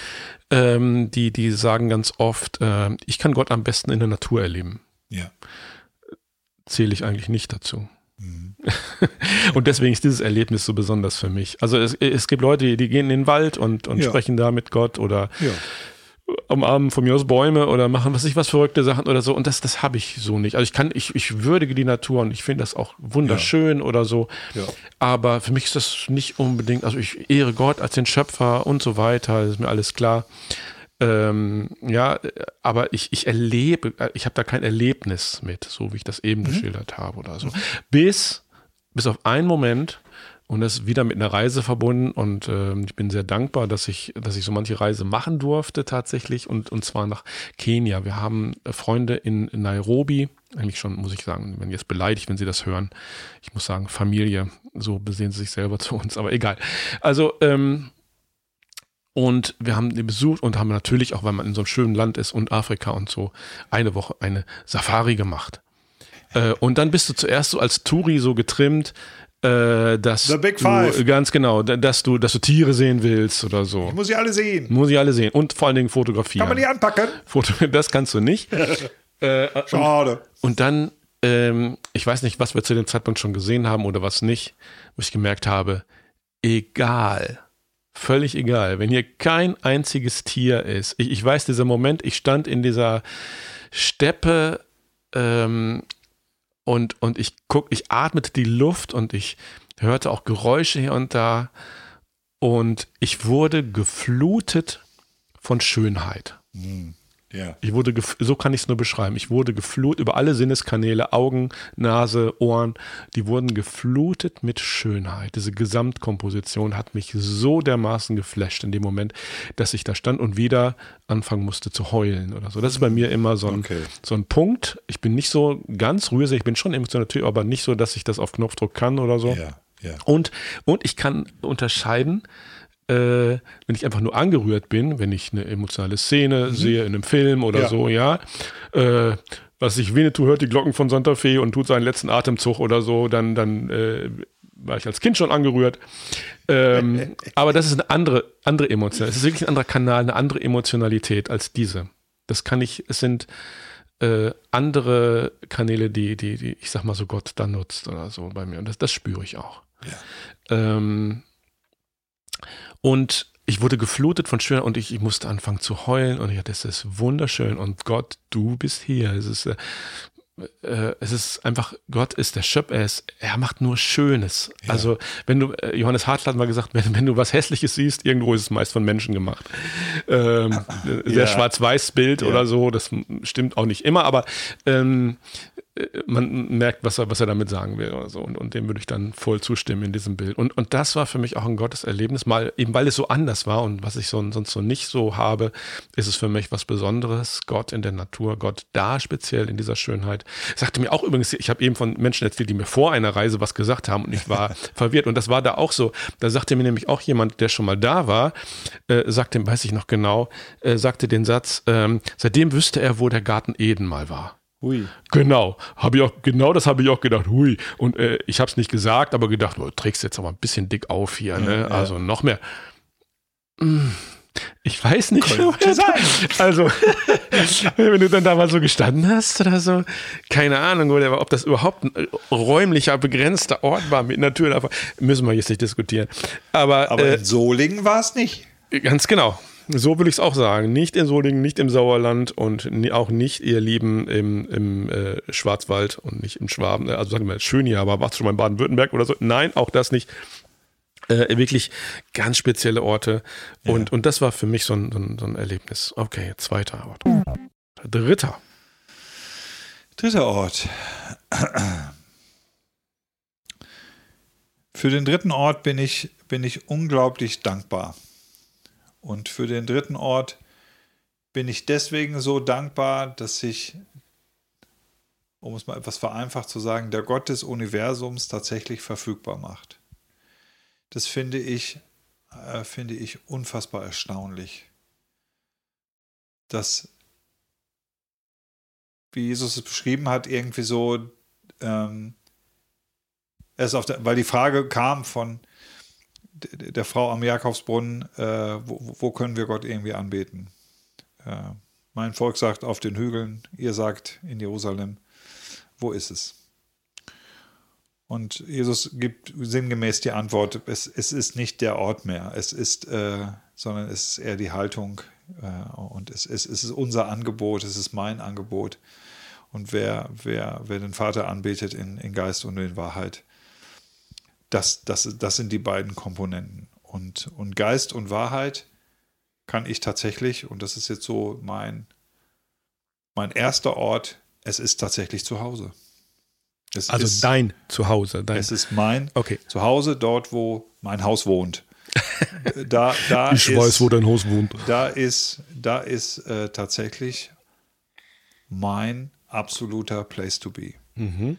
die sagen ganz oft, ich kann Gott am besten in der Natur erleben. Ja. Zähle ich eigentlich nicht dazu. Und deswegen ist dieses Erlebnis so besonders für mich. Also es gibt Leute, die gehen in den Wald und sprechen da mit Gott oder umarmen von mir aus Bäume oder machen was verrückte Sachen oder so und das habe ich so nicht. Also ich würdige die Natur und ich finde das auch wunderschön oder so, aber für mich ist das nicht unbedingt, also ich ehre Gott als den Schöpfer und so weiter, das ist mir alles klar. Aber ich erlebe, ich habe da kein Erlebnis mit, so wie ich das eben geschildert habe oder so. Bis auf einen Moment, und das ist wieder mit einer Reise verbunden und ich bin sehr dankbar, dass ich so manche Reise machen durfte tatsächlich und zwar nach Kenia. Wir haben Freunde in Nairobi, eigentlich schon, muss ich sagen, wenn ihr es beleidigt, wenn sie das hören. Ich muss sagen, Familie, so besehen sie sich selber zu uns, aber egal. Also, und wir haben die besucht und haben natürlich, auch weil man in so einem schönen Land ist und Afrika und so, eine Woche eine Safari gemacht. Und dann bist du zuerst so als Touri so getrimmt, dass The Big Five. Ganz genau, dass du Tiere sehen willst oder so. Ich muss sie alle sehen. Und vor allen Dingen fotografieren. Kann man die anpacken? Das kannst du nicht. Schade. Und dann, ich weiß nicht, was wir zu dem Zeitpunkt schon gesehen haben oder was nicht, wo ich gemerkt habe, völlig egal, wenn hier kein einziges Tier ist. Ich weiß, dieser Moment, ich stand in dieser Steppe und ich atmete die Luft und ich hörte auch Geräusche hier und da und ich wurde geflutet von Schönheit. Ja. So kann ich es nur beschreiben. Ich wurde geflutet über alle Sinneskanäle, Augen, Nase, Ohren, die wurden geflutet mit Schönheit. Diese Gesamtkomposition hat mich so dermaßen geflasht in dem Moment, dass ich da stand und wieder anfangen musste zu heulen oder so. Das ist bei mir immer so ein Punkt. Ich bin nicht so ganz rührselig, ich bin schon emotional, aber nicht so, dass ich das auf Knopfdruck kann oder so. Ja. Und ich kann unterscheiden, wenn ich einfach nur angerührt bin, wenn ich eine emotionale Szene sehe in einem Film oder so, was ich, Winnetou hört die Glocken von Santa Fe und tut seinen letzten Atemzug oder so, dann war ich als Kind schon angerührt. Aber das ist eine andere Emotion. Es ist wirklich ein anderer Kanal, eine andere Emotionalität als diese. Es sind andere Kanäle, die ich sag mal so, Gott da nutzt oder so bei mir. Und das spüre ich auch. Ja. Und ich wurde geflutet von Schönheit und ich musste anfangen zu heulen und ich dachte, das ist wunderschön und Gott, du bist hier. Es ist einfach, Gott ist der Schöpfer, er macht nur Schönes. Ja. Also wenn du, Johannes Hartl hat mal gesagt, wenn du was Hässliches siehst, irgendwo ist es meist von Menschen gemacht. Sehr schwarz-weiß Bild oder so, das stimmt auch nicht immer, aber man merkt, was er damit sagen will oder so. Und dem würde ich dann voll zustimmen in diesem Bild. Und das war für mich auch ein Gotteserlebnis, mal eben weil es so anders war und was ich sonst so nicht so habe, ist es für mich was Besonderes. Gott in der Natur, Gott da speziell in dieser Schönheit. Sagte mir auch übrigens, ich habe eben von Menschen erzählt, die mir vor einer Reise was gesagt haben und ich war verwirrt. Und das war da auch so. Da sagte mir nämlich auch jemand, der schon mal da war, sagte, weiß ich noch genau, sagte den Satz, seitdem wüsste er, wo der Garten Eden mal war. Hui. Genau, das habe ich auch gedacht, hui. Und ich habe es nicht gesagt, aber gedacht, du trägst jetzt aber ein bisschen dick auf hier, ne? Ja. Also noch mehr. Ich weiß nicht, also wenn du dann da mal so gestanden hast oder so, keine Ahnung, oder ob das überhaupt ein räumlicher, begrenzter Ort war mit einer Tür, davor, müssen wir jetzt nicht diskutieren. Aber in Solingen war es nicht. Ganz genau. So will ich es auch sagen. Nicht in Solingen, nicht im Sauerland und auch nicht, ihr Lieben, im Schwarzwald und nicht im Schwaben. Also sagen wir, schön hier, aber warst du schon mal in Baden-Württemberg oder so? Nein, auch das nicht. Wirklich ganz spezielle Orte. Ja. Und das war für mich so ein Erlebnis. Okay, zweiter Ort. Dritter Ort. Für den dritten Ort bin ich unglaublich dankbar. Und für den dritten Ort bin ich deswegen so dankbar, dass ich, um es mal etwas vereinfacht zu sagen, der Gott des Universums tatsächlich verfügbar macht. Das finde ich unfassbar erstaunlich. Dass, wie Jesus es beschrieben hat, irgendwie so, weil die Frage kam von der Frau am Jakobsbrunnen, wo können wir Gott irgendwie anbeten? Mein Volk sagt auf den Hügeln, ihr sagt in Jerusalem, wo ist es? Und Jesus gibt sinngemäß die Antwort, es ist nicht der Ort mehr, sondern es ist eher die Haltung und es ist unser Angebot, es ist mein Angebot. Und wer den Vater anbetet in Geist und in Wahrheit, das sind die beiden Komponenten. Und Geist und Wahrheit kann ich tatsächlich, und das ist jetzt so mein erster Ort, es ist tatsächlich zu Hause. Dein Zuhause. Es ist mein Zuhause, dort, wo mein Haus wohnt. Ich weiß, wo dein Haus wohnt. Da ist tatsächlich mein absoluter Place to be. Mhm.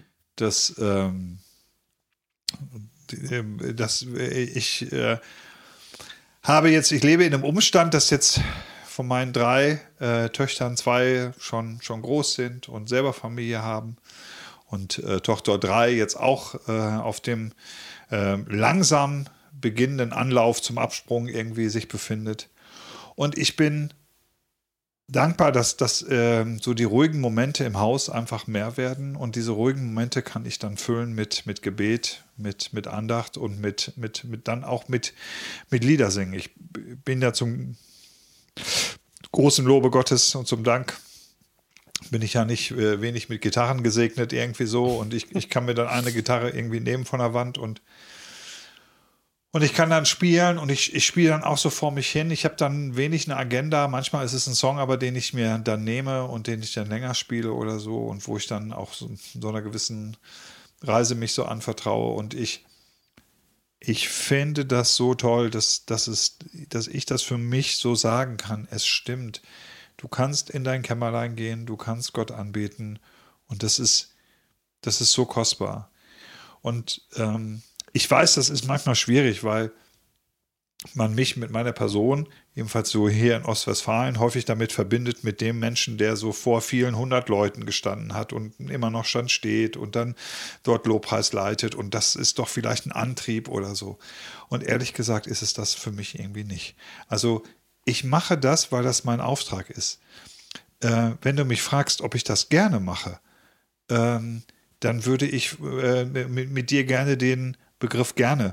Ich lebe in einem Umstand, dass jetzt von meinen 3 Töchtern 2 schon groß sind und selber Familie haben und Tochter 3 jetzt auch auf dem langsam beginnenden Anlauf zum Absprung irgendwie sich befindet. Und ich bin dankbar, dass so die ruhigen Momente im Haus einfach mehr werden und diese ruhigen Momente kann ich dann füllen mit Gebet, mit Andacht und dann auch mit Liedersingen. Ich bin ja zum großen Lobe Gottes und zum Dank bin ich ja nicht wenig mit Gitarren gesegnet irgendwie so und ich kann mir dann eine Gitarre irgendwie nehmen von der Wand und ich kann dann spielen und ich spiele dann auch so vor mich hin. Ich habe dann wenig eine Agenda. Manchmal ist es ein Song, aber den ich mir dann nehme und den ich dann länger spiele oder so und wo ich dann auch so in so einer gewissen Reise mich so anvertraue. Und ich finde das so toll, dass ich das für mich so sagen kann. Es stimmt. Du kannst in dein Kämmerlein gehen, du kannst Gott anbeten und das ist so kostbar. Und Ich weiß, das ist manchmal schwierig, weil man mich mit meiner Person, jedenfalls so hier in Ostwestfalen, häufig damit verbindet mit dem Menschen, der so vor vielen 100 Leuten gestanden hat und immer noch stand steht und dann dort Lobpreis leitet und das ist doch vielleicht ein Antrieb oder so. Und ehrlich gesagt ist es das für mich irgendwie nicht. Also ich mache das, weil das mein Auftrag ist. Wenn du mich fragst, ob ich das gerne mache, dann würde ich mit dir gerne den Begriff gerne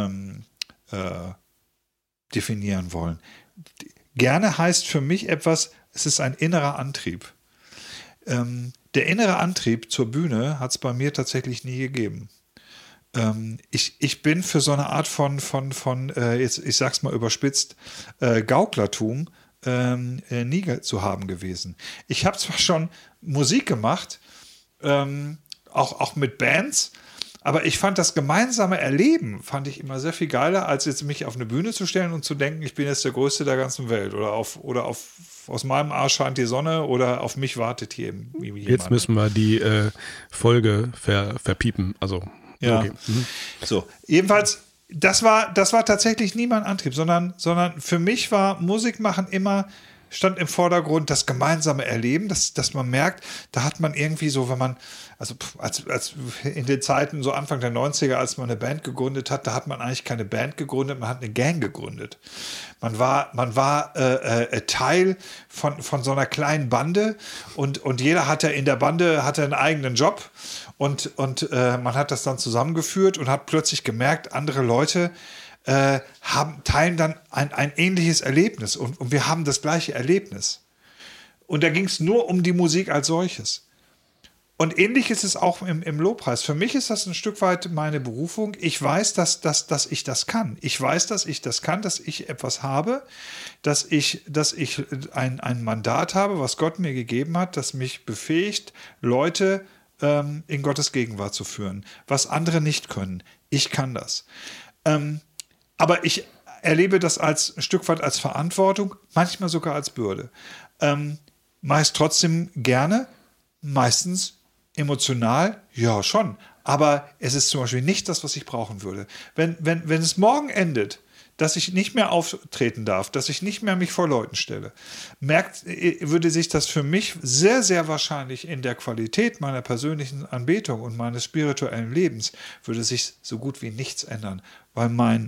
definieren wollen. Gerne heißt für mich etwas, es ist ein innerer Antrieb. Der innere Antrieb zur Bühne hat es bei mir tatsächlich nie gegeben. Ich bin für so eine Art von jetzt, ich sag's mal überspitzt, Gauklertum nie zu haben gewesen. Ich habe zwar schon Musik gemacht, auch mit Bands, aber ich fand das gemeinsame Erleben, fand ich immer sehr viel geiler, als jetzt mich auf eine Bühne zu stellen und zu denken, ich bin jetzt der Größte der ganzen Welt oder aus meinem Arsch scheint die Sonne oder auf mich wartet hier jemand. Jetzt müssen wir die Folge verpiepen. Also, ja. Okay. So, jedenfalls, das war tatsächlich nie mein Antrieb, sondern für mich war Musik machen immer stand im Vordergrund das gemeinsame Erleben, dass man merkt, da hat man irgendwie so, wenn man, also als in den Zeiten so Anfang der 90er, als man eine Band gegründet hat, da hat man eigentlich keine Band gegründet, man hat eine Gang gegründet. Man war Teil von so einer kleinen Bande und jeder hatte in der Bande einen eigenen Job und man hat das dann zusammengeführt und hat plötzlich gemerkt, andere Leute teilen dann ein ähnliches Erlebnis und wir haben das gleiche Erlebnis. Und da ging es nur um die Musik als solches. Und ähnlich ist es auch im Lobpreis. Für mich ist das ein Stück weit meine Berufung. Ich weiß, dass ich das kann. Ich weiß, dass ich das kann, dass ich etwas habe, dass ich ein Mandat habe, was Gott mir gegeben hat, das mich befähigt, Leute in Gottes Gegenwart zu führen, was andere nicht können. Ich kann das. Aber ich erlebe das ein Stück weit als Verantwortung, manchmal sogar als Bürde. Meist trotzdem gerne, meistens emotional, ja schon. Aber es ist zum Beispiel nicht das, was ich brauchen würde. Wenn es morgen endet, dass ich nicht mehr auftreten darf, dass ich nicht mehr mich vor Leuten stelle, würde sich das für mich sehr, sehr wahrscheinlich in der Qualität meiner persönlichen Anbetung und meines spirituellen Lebens würde sich so gut wie nichts ändern, weil meine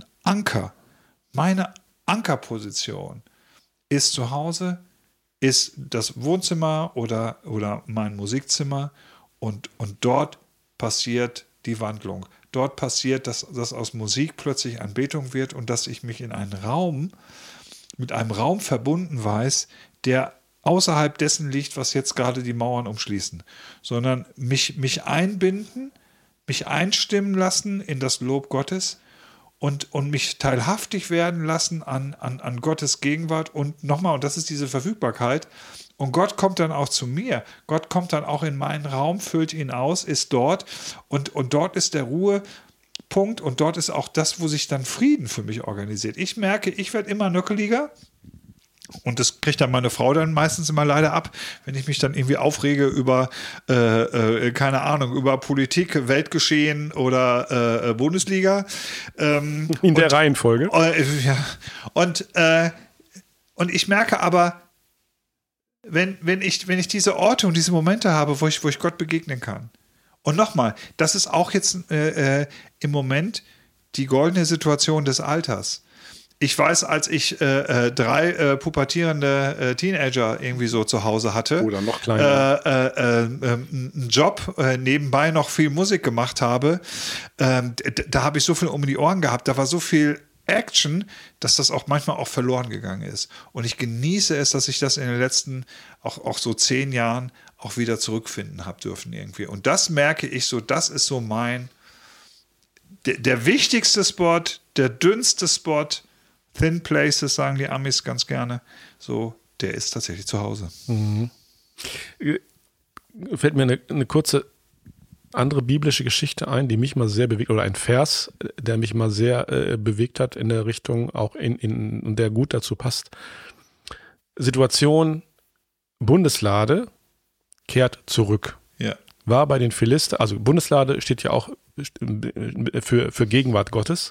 Ankerposition ist zu Hause, ist das Wohnzimmer oder mein Musikzimmer und dort passiert die Wandlung. Dort passiert, dass aus Musik plötzlich Anbetung wird und dass ich mich mit einem Raum verbunden weiß, der außerhalb dessen liegt, was jetzt gerade die Mauern umschließen, sondern mich einbinden, mich einstimmen lassen in das Lob Gottes und mich teilhaftig werden lassen an Gottes Gegenwart und nochmal, und das ist diese Verfügbarkeit, und Gott kommt dann auch zu mir, Gott kommt dann auch in meinen Raum, füllt ihn aus, ist dort und dort ist der Ruhepunkt und dort ist auch das, wo sich dann Frieden für mich organisiert. Ich merke, ich werde immer nöckeliger. Und das kriegt dann meine Frau dann meistens immer leider ab, wenn ich mich dann irgendwie aufrege über, keine Ahnung, über Politik, Weltgeschehen oder Bundesliga. In der Reihenfolge. Ja. Und ich merke aber, wenn ich diese Orte und diese Momente habe, wo ich Gott begegnen kann. Und nochmal, das ist auch jetzt im Moment die goldene Situation des Alters. Ich weiß, als ich 3 pubertierende Teenager irgendwie so zu Hause hatte, oder noch kleiner, einen Job, nebenbei noch viel Musik gemacht habe, da habe ich so viel um die Ohren gehabt, da war so viel Action, dass das auch manchmal auch verloren gegangen ist. Und ich genieße es, dass ich das in den letzten auch so 10 Jahren auch wieder zurückfinden habe dürfen irgendwie. Und das merke ich so, das ist so der wichtigste Spot, der dünnste Spot, Thin Places, sagen die Amis ganz gerne. So, der ist tatsächlich zu Hause. Mhm. Fällt mir eine kurze andere biblische Geschichte ein, die mich mal sehr bewegt, oder ein Vers, der mich mal sehr bewegt hat in der Richtung, auch und der gut dazu passt. Situation, Bundeslade kehrt zurück. Ja. War bei den Philister, also Bundeslade steht ja auch für Gegenwart Gottes.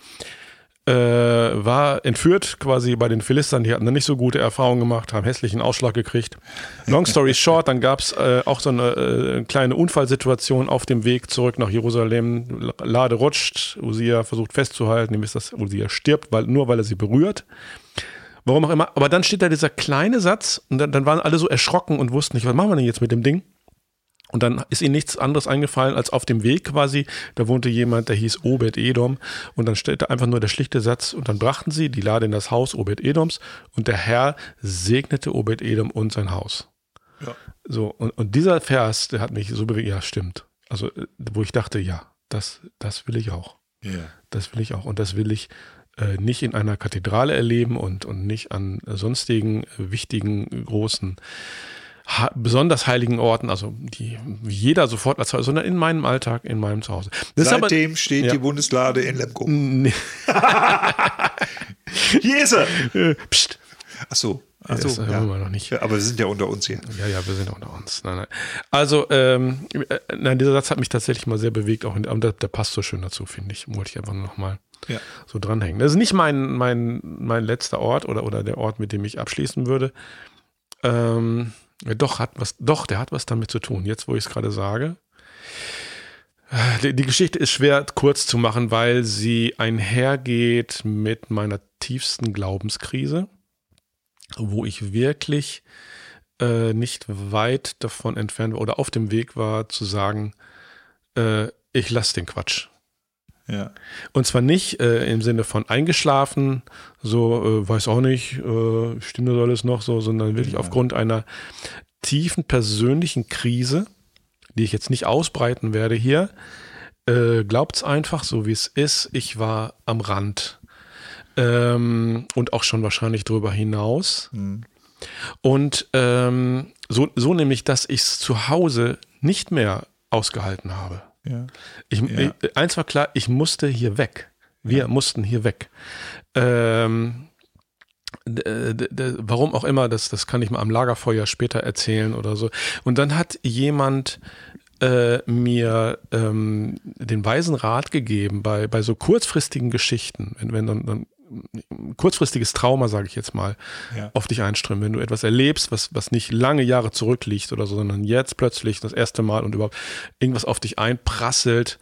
War entführt quasi bei den Philistern, die hatten eine nicht so gute Erfahrung gemacht, haben hässlichen Ausschlag gekriegt. Long story short, dann gab es auch so eine kleine Unfallsituation auf dem Weg zurück nach Jerusalem. Lade rutscht, Usia versucht festzuhalten, ihr wisst, dass Usia stirbt, nur weil er sie berührt. Warum auch immer, aber dann steht da dieser kleine Satz und dann waren alle so erschrocken und wussten nicht, was machen wir denn jetzt mit dem Ding? Und dann ist ihnen nichts anderes eingefallen als auf dem Weg quasi, da wohnte jemand, der hieß Obed-Edom und dann steht da einfach nur der schlichte Satz und dann brachten sie die Lade in das Haus Obed-Edoms und der Herr segnete Obed-Edom und sein Haus. Ja. So, und dieser Vers, der hat mich so bewegt, ja stimmt, also wo ich dachte, ja, das will ich auch. Yeah. Das will ich auch und das will ich nicht in einer Kathedrale erleben und nicht an sonstigen wichtigen, großen besonders heiligen Orten, also die jeder sofort als, sondern in meinem Alltag, in meinem Zuhause. Seitdem steht die Bundeslade in Lemgo. Nee. Hier ist er. Psst. Ach so. Das hören wir noch nicht. Ja, aber wir sind ja unter uns hier. Ja, wir sind ja unter uns. Nein. Also, dieser Satz hat mich tatsächlich mal sehr bewegt, auch und der passt so schön dazu, finde ich. Wollte ich einfach nur noch mal so dranhängen. Das ist nicht mein letzter Ort oder der Ort, mit dem ich abschließen würde. Der hat was damit zu tun, jetzt wo ich es gerade sage. Die Geschichte ist schwer kurz zu machen, weil sie einhergeht mit meiner tiefsten Glaubenskrise, wo ich wirklich nicht weit davon entfernt war oder auf dem Weg war zu sagen, ich lasse den Quatsch. Ja. Und zwar nicht im Sinne von eingeschlafen, so weiß auch nicht, stimmt das alles noch so, sondern wirklich aufgrund einer tiefen persönlichen Krise, die ich jetzt nicht ausbreiten werde hier. Glaubt's einfach, so wie es ist. Ich war am Rand und auch schon wahrscheinlich drüber hinaus. Mhm. Und so nämlich, dass ich es zu Hause nicht mehr ausgehalten habe. Ja. Eins war klar, ich musste hier weg. Wir mussten hier weg. Warum auch immer, das kann ich mal am Lagerfeuer später erzählen oder so. Und dann hat jemand mir den weisen Rat gegeben bei so kurzfristigen Geschichten, wenn dann kurzfristiges Trauma, sage ich jetzt mal, auf dich einströmt. Wenn du etwas erlebst, was nicht lange Jahre zurückliegt oder so, sondern jetzt plötzlich das erste Mal und überhaupt irgendwas auf dich einprasselt,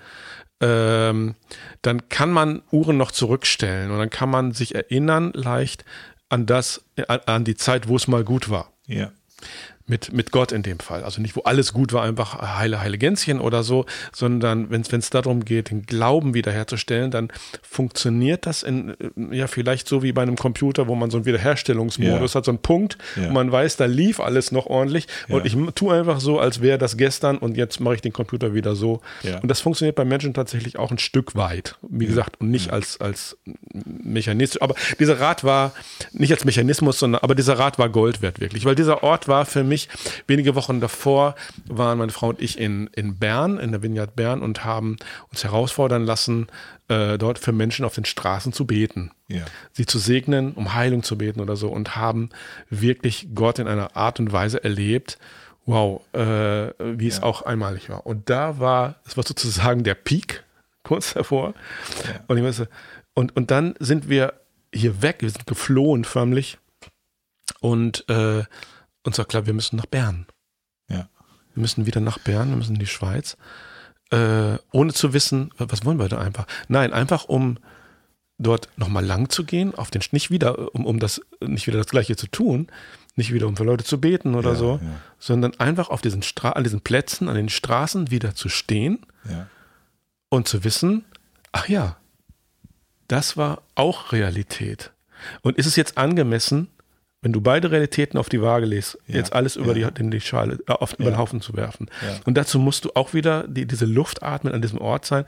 dann kann man Uhren noch zurückstellen und dann kann man sich erinnern leicht an die Zeit, wo es mal gut war. Ja. Mit Gott in dem Fall. Also nicht, wo alles gut war, einfach heile Gänschen oder so, sondern wenn es darum geht, den Glauben wiederherzustellen, dann funktioniert das vielleicht so wie bei einem Computer, wo man so einen Wiederherstellungsmodus hat, so einen Punkt, wo man weiß, da lief alles noch ordentlich und ich tue einfach so, als wäre das gestern und jetzt mache ich den Computer wieder so. Ja. Und das funktioniert bei Menschen tatsächlich auch ein Stück weit, wie gesagt, und nicht als Mechanismus. Aber dieser Rat war nicht als Mechanismus, aber dieser Rat war Gold wert wirklich, weil dieser Ort war für mich, wenige Wochen davor waren meine Frau und ich in Bern, in der Vineyard Bern und haben uns herausfordern lassen, dort für Menschen auf den Straßen zu beten. Ja. Sie zu segnen, um Heilung zu beten oder so und haben wirklich Gott in einer Art und Weise erlebt, wow, wie es auch einmalig war. Und es war sozusagen der Peak kurz davor. Ja. Und ich weiß, und dann sind wir hier weg, wir sind geflohen förmlich und uns war klar, wir müssen nach Bern. Ja. Wir müssen wieder nach Bern, wir müssen in die Schweiz. Ohne zu wissen, was wollen wir da einfach? Nein, einfach um dort nochmal lang zu gehen, nicht wieder, um nicht wieder das Gleiche zu tun, nicht wieder um für Leute zu beten oder sondern einfach auf an diesen Plätzen, an den Straßen wieder zu stehen und zu wissen, ach ja, das war auch Realität. Und ist es jetzt angemessen, wenn du beide Realitäten auf die Waage legst, jetzt alles über über den Haufen zu werfen. Ja. Und dazu musst du auch wieder diese Luft atmen, an diesem Ort sein.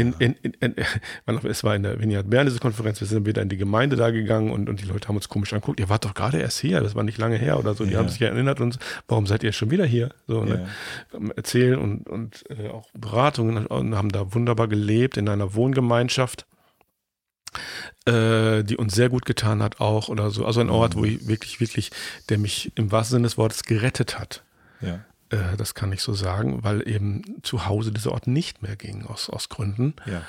Es war in der Vineyard Bern, diese Konferenz, wir sind wieder in die Gemeinde da gegangen und die Leute haben uns komisch angeguckt. Ihr wart doch gerade erst hier, das war nicht lange her oder so. Die haben sich erinnert und warum seid ihr schon wieder hier? So, erzählen und auch Beratungen und haben da wunderbar gelebt in einer Wohngemeinschaft, die uns sehr gut getan hat auch oder so. Also ein Ort, wo ich wirklich, der mich im wahrsten Sinne des Wortes gerettet hat. Ja. Das kann ich so sagen, weil eben zu Hause dieser Ort nicht mehr ging, aus Gründen. Ja.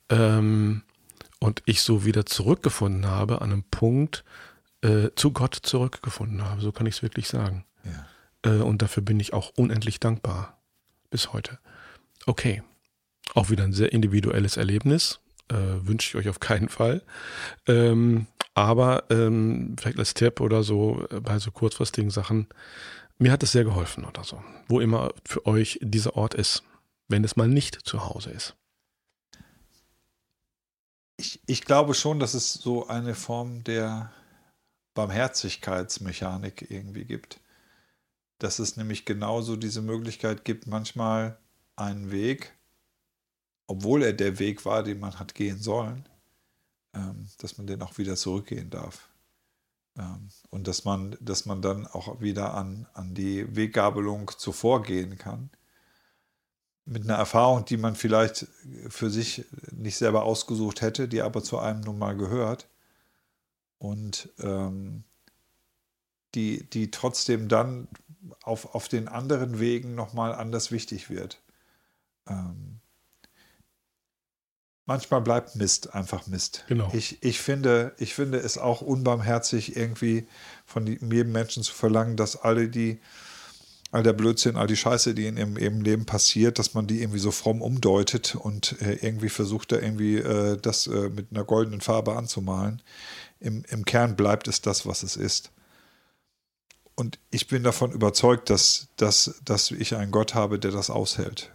Und ich so wieder zurückgefunden habe, an einem Punkt zu Gott zurückgefunden habe. So kann ich es wirklich sagen. Ja. Und dafür bin ich auch unendlich dankbar bis heute. Okay, auch wieder ein sehr individuelles Erlebnis. Wünsche ich euch auf keinen Fall. Aber vielleicht als Tipp oder so, bei so kurzfristigen Sachen, mir hat es sehr geholfen oder so. Wo immer für euch dieser Ort ist, wenn es mal nicht zu Hause ist. Ich glaube schon, dass es so eine Form der Barmherzigkeitsmechanik irgendwie gibt. Dass es nämlich genauso diese Möglichkeit gibt, manchmal einen Weg, obwohl er der Weg war, den man hat gehen sollen, dass man den auch wieder zurückgehen darf. Und dass man dann auch wieder an die Weggabelung zuvor gehen kann. Mit einer Erfahrung, die man vielleicht für sich nicht selber ausgesucht hätte, die aber zu einem nun mal gehört. Und die trotzdem dann auf den anderen Wegen nochmal anders wichtig wird. Manchmal bleibt Mist einfach Mist. Genau. Ich finde es auch unbarmherzig, irgendwie von jedem Menschen zu verlangen, dass all der Blödsinn, all die Scheiße, die in ihrem Leben passiert, dass man die irgendwie so fromm umdeutet und irgendwie versucht, da irgendwie das mit einer goldenen Farbe anzumalen. Im Kern bleibt es das, was es ist. Und ich bin davon überzeugt, dass ich einen Gott habe, der das aushält.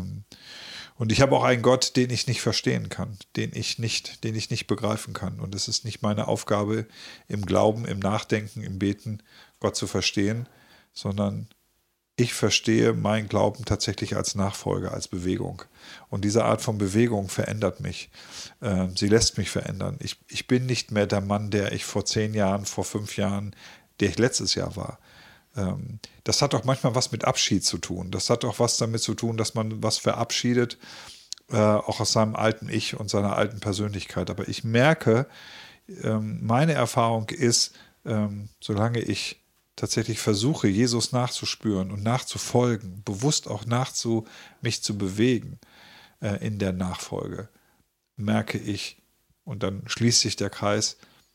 Und ich habe auch einen Gott, den ich nicht verstehen kann, den ich nicht begreifen kann. Und es ist nicht meine Aufgabe, im Glauben, im Nachdenken, im Beten Gott zu verstehen, sondern ich verstehe meinen Glauben tatsächlich als Nachfolge, als Bewegung. Und diese Art von Bewegung verändert mich. Sie lässt mich verändern. Ich bin nicht mehr der Mann, der ich vor 10 Jahren, vor 5 Jahren, der ich letztes Jahr war. Das hat auch manchmal was mit Abschied zu tun. Das hat auch was damit zu tun, dass man was verabschiedet, auch aus seinem alten Ich und seiner alten Persönlichkeit. Aber ich merke, meine Erfahrung ist, solange ich tatsächlich versuche, Jesus nachzuspüren und nachzufolgen, bewusst auch mich zu bewegen in der Nachfolge, merke ich, und dann schließt sich der Kreis,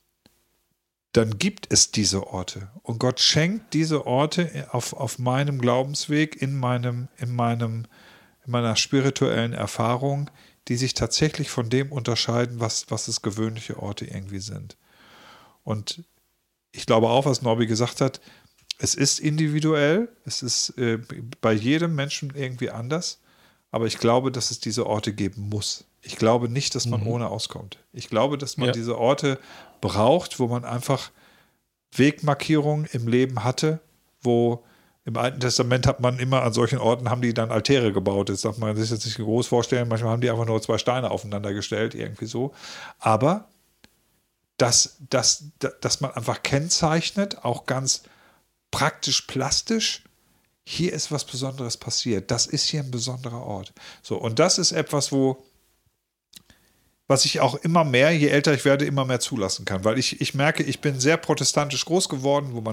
dann gibt es diese Orte. Und Gott schenkt diese Orte auf meinem Glaubensweg, in meiner spirituellen Erfahrung, die sich tatsächlich von dem unterscheiden, was es gewöhnliche Orte irgendwie sind. Und ich glaube auch, was Norbi gesagt hat, es ist individuell, es ist bei jedem Menschen irgendwie anders, aber ich glaube, dass es diese Orte geben muss. Ich glaube nicht, dass man ohne auskommt. Ich glaube, dass man diese Orte braucht, wo man einfach Wegmarkierungen im Leben hatte, wo im Alten Testament hat man immer an solchen Orten, haben die dann Altäre gebaut. Jetzt darf man sich jetzt nicht groß vorstellen, manchmal haben die einfach nur 2 Steine aufeinander gestellt, irgendwie so. Aber dass man einfach kennzeichnet, auch ganz praktisch plastisch, hier ist was Besonderes passiert. Das ist hier ein besonderer Ort. So, und das ist etwas, was ich auch immer mehr, je älter ich werde, immer mehr zulassen kann. Weil ich merke, ich bin sehr protestantisch groß geworden, wo man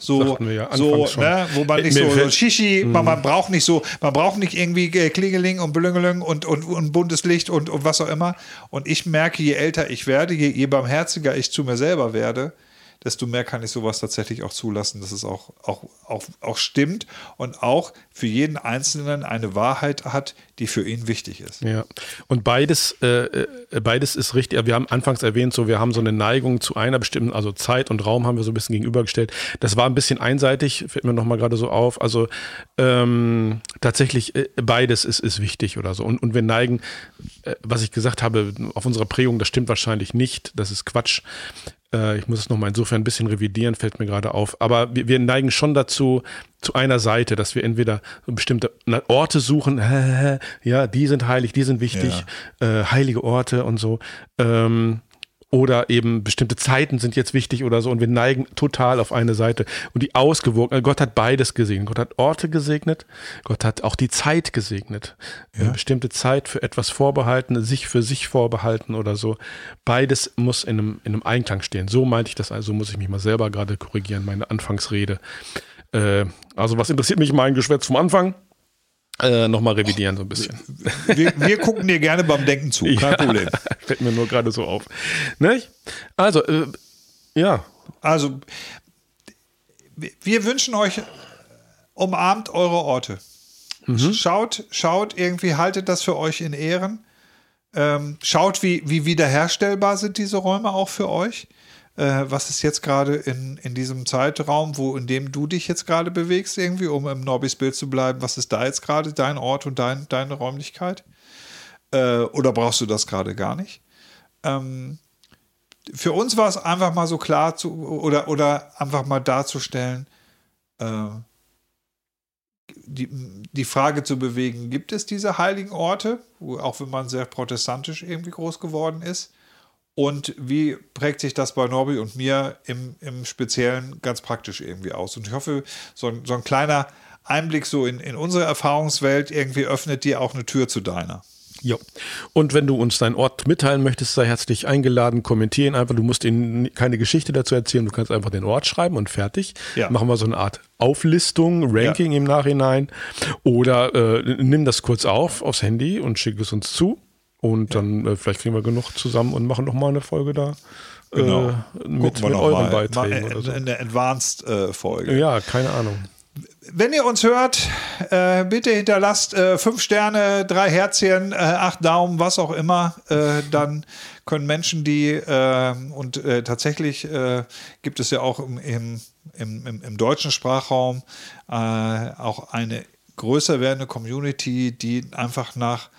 wo man nicht so Shishi, man braucht nicht irgendwie Klingeling und Blüngeling und buntes Licht und was auch immer. Und ich merke, je älter ich werde, je barmherziger ich zu mir selber werde, desto mehr kann ich sowas tatsächlich auch zulassen, dass es auch stimmt und auch für jeden Einzelnen eine Wahrheit hat, die für ihn wichtig ist. Ja, und beides ist richtig. Wir haben anfangs erwähnt, wir haben so eine Neigung zu einer bestimmten, also Zeit und Raum haben wir so ein bisschen gegenübergestellt. Das war ein bisschen einseitig, fällt mir nochmal gerade so auf. Also tatsächlich beides ist wichtig oder so. Und wir neigen, was ich gesagt habe, auf unsere Prägung, das stimmt wahrscheinlich nicht, das ist Quatsch. Ich muss es nochmal insofern ein bisschen revidieren, fällt mir gerade auf. Aber wir neigen schon dazu, zu einer Seite, dass wir entweder bestimmte Orte suchen, ja, die sind heilig, die sind wichtig, heilige Orte und so. Oder eben bestimmte Zeiten sind jetzt wichtig oder so und wir neigen total auf eine Seite. Und die ausgewogen, Gott hat beides gesegnet. Gott hat Orte gesegnet, Gott hat auch die Zeit gesegnet. Ja. Bestimmte Zeit für etwas vorbehalten, sich für sich vorbehalten oder so. Beides muss in einem Einklang stehen. So meinte ich das, also muss ich mich mal selber gerade korrigieren, meine Anfangsrede. Also was interessiert mich mein Geschwätz vom Anfang? Nochmal revidieren so ein bisschen. Wir gucken dir gerne beim Denken zu, kein Problem. Fällt mir nur gerade so auf. Nicht? Also, ja. Also, wir wünschen euch, umarmt eure Orte. Schaut irgendwie, haltet das für euch in Ehren. Schaut, wie wiederherstellbar sind diese Räume auch für euch. Was ist jetzt gerade in diesem Zeitraum, in dem du dich jetzt gerade bewegst, irgendwie, um im Norbys Bild zu bleiben, was ist da jetzt gerade dein Ort und deine Räumlichkeit? Oder brauchst du das gerade gar nicht? Für uns war es einfach mal so klar oder einfach mal darzustellen, die Frage zu bewegen, gibt es diese heiligen Orte, auch wenn man sehr protestantisch irgendwie groß geworden ist? Und wie prägt sich das bei Norbi und mir im Speziellen ganz praktisch irgendwie aus? Und ich hoffe, so ein kleiner Einblick so in unsere Erfahrungswelt irgendwie öffnet dir auch eine Tür zu deiner. Ja. Und wenn du uns deinen Ort mitteilen möchtest, sei herzlich eingeladen, kommentieren einfach. Du musst ihnen keine Geschichte dazu erzählen, du kannst einfach den Ort schreiben und fertig. Ja. Machen wir so eine Art Auflistung, Ranking im Nachhinein. Oder nimm das kurz aufs Handy und schick es uns zu. Und dann vielleicht kriegen wir genug zusammen und machen nochmal eine Folge da mit euren Beiträgen oder so. Eine Advanced-Folge. Ja, keine Ahnung. Wenn ihr uns hört, bitte hinterlasst 5 Sterne, 3 Herzchen, 8 Daumen, was auch immer. Dann können Menschen, die tatsächlich gibt es ja auch im deutschen Sprachraum auch eine größer werdende Community, die einfach nach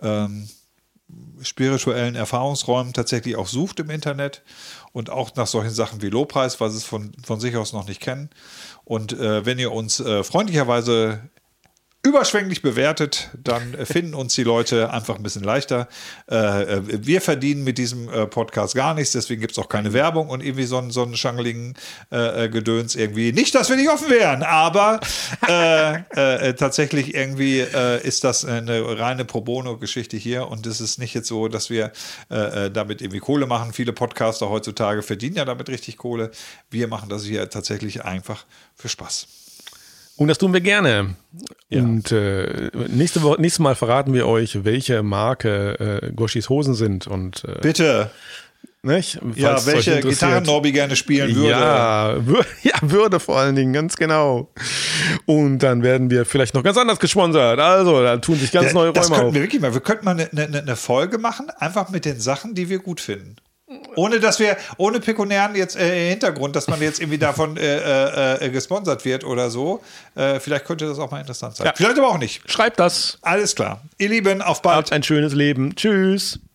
spirituellen Erfahrungsräumen tatsächlich auch sucht im Internet und auch nach solchen Sachen wie Lobpreis, was es von sich aus noch nicht kennen. Und wenn ihr uns freundlicherweise überschwänglich bewertet, dann finden uns die Leute einfach ein bisschen leichter. Wir verdienen mit diesem Podcast gar nichts, deswegen gibt es auch keine Werbung und irgendwie so einen schangeligen Gedöns irgendwie. Nicht, dass wir nicht offen wären, aber tatsächlich irgendwie ist das eine reine Pro-Bono-Geschichte hier und es ist nicht jetzt so, dass wir damit irgendwie Kohle machen. Viele Podcaster heutzutage verdienen ja damit richtig Kohle. Wir machen das hier tatsächlich einfach für Spaß. Und das tun wir gerne. Ja. Und nächstes Mal verraten wir euch, welche Marke Goschis Hosen sind. Und bitte. Nicht? Ja, welche Gitarren Norbi gerne spielen würde. Ja, würde vor allen Dingen, ganz genau. Und dann werden wir vielleicht noch ganz anders gesponsert. Also, da tun sich ganz neue Räume auf. Wir könnten mal eine Folge machen, einfach mit den Sachen, die wir gut finden. Ohne pekuniären jetzt Hintergrund, dass man jetzt irgendwie davon gesponsert wird oder so. Vielleicht könnte das auch mal interessant sein. Ja. Vielleicht aber auch nicht. Schreibt das. Alles klar. Ihr Lieben, auf bald. Habt ein schönes Leben. Tschüss.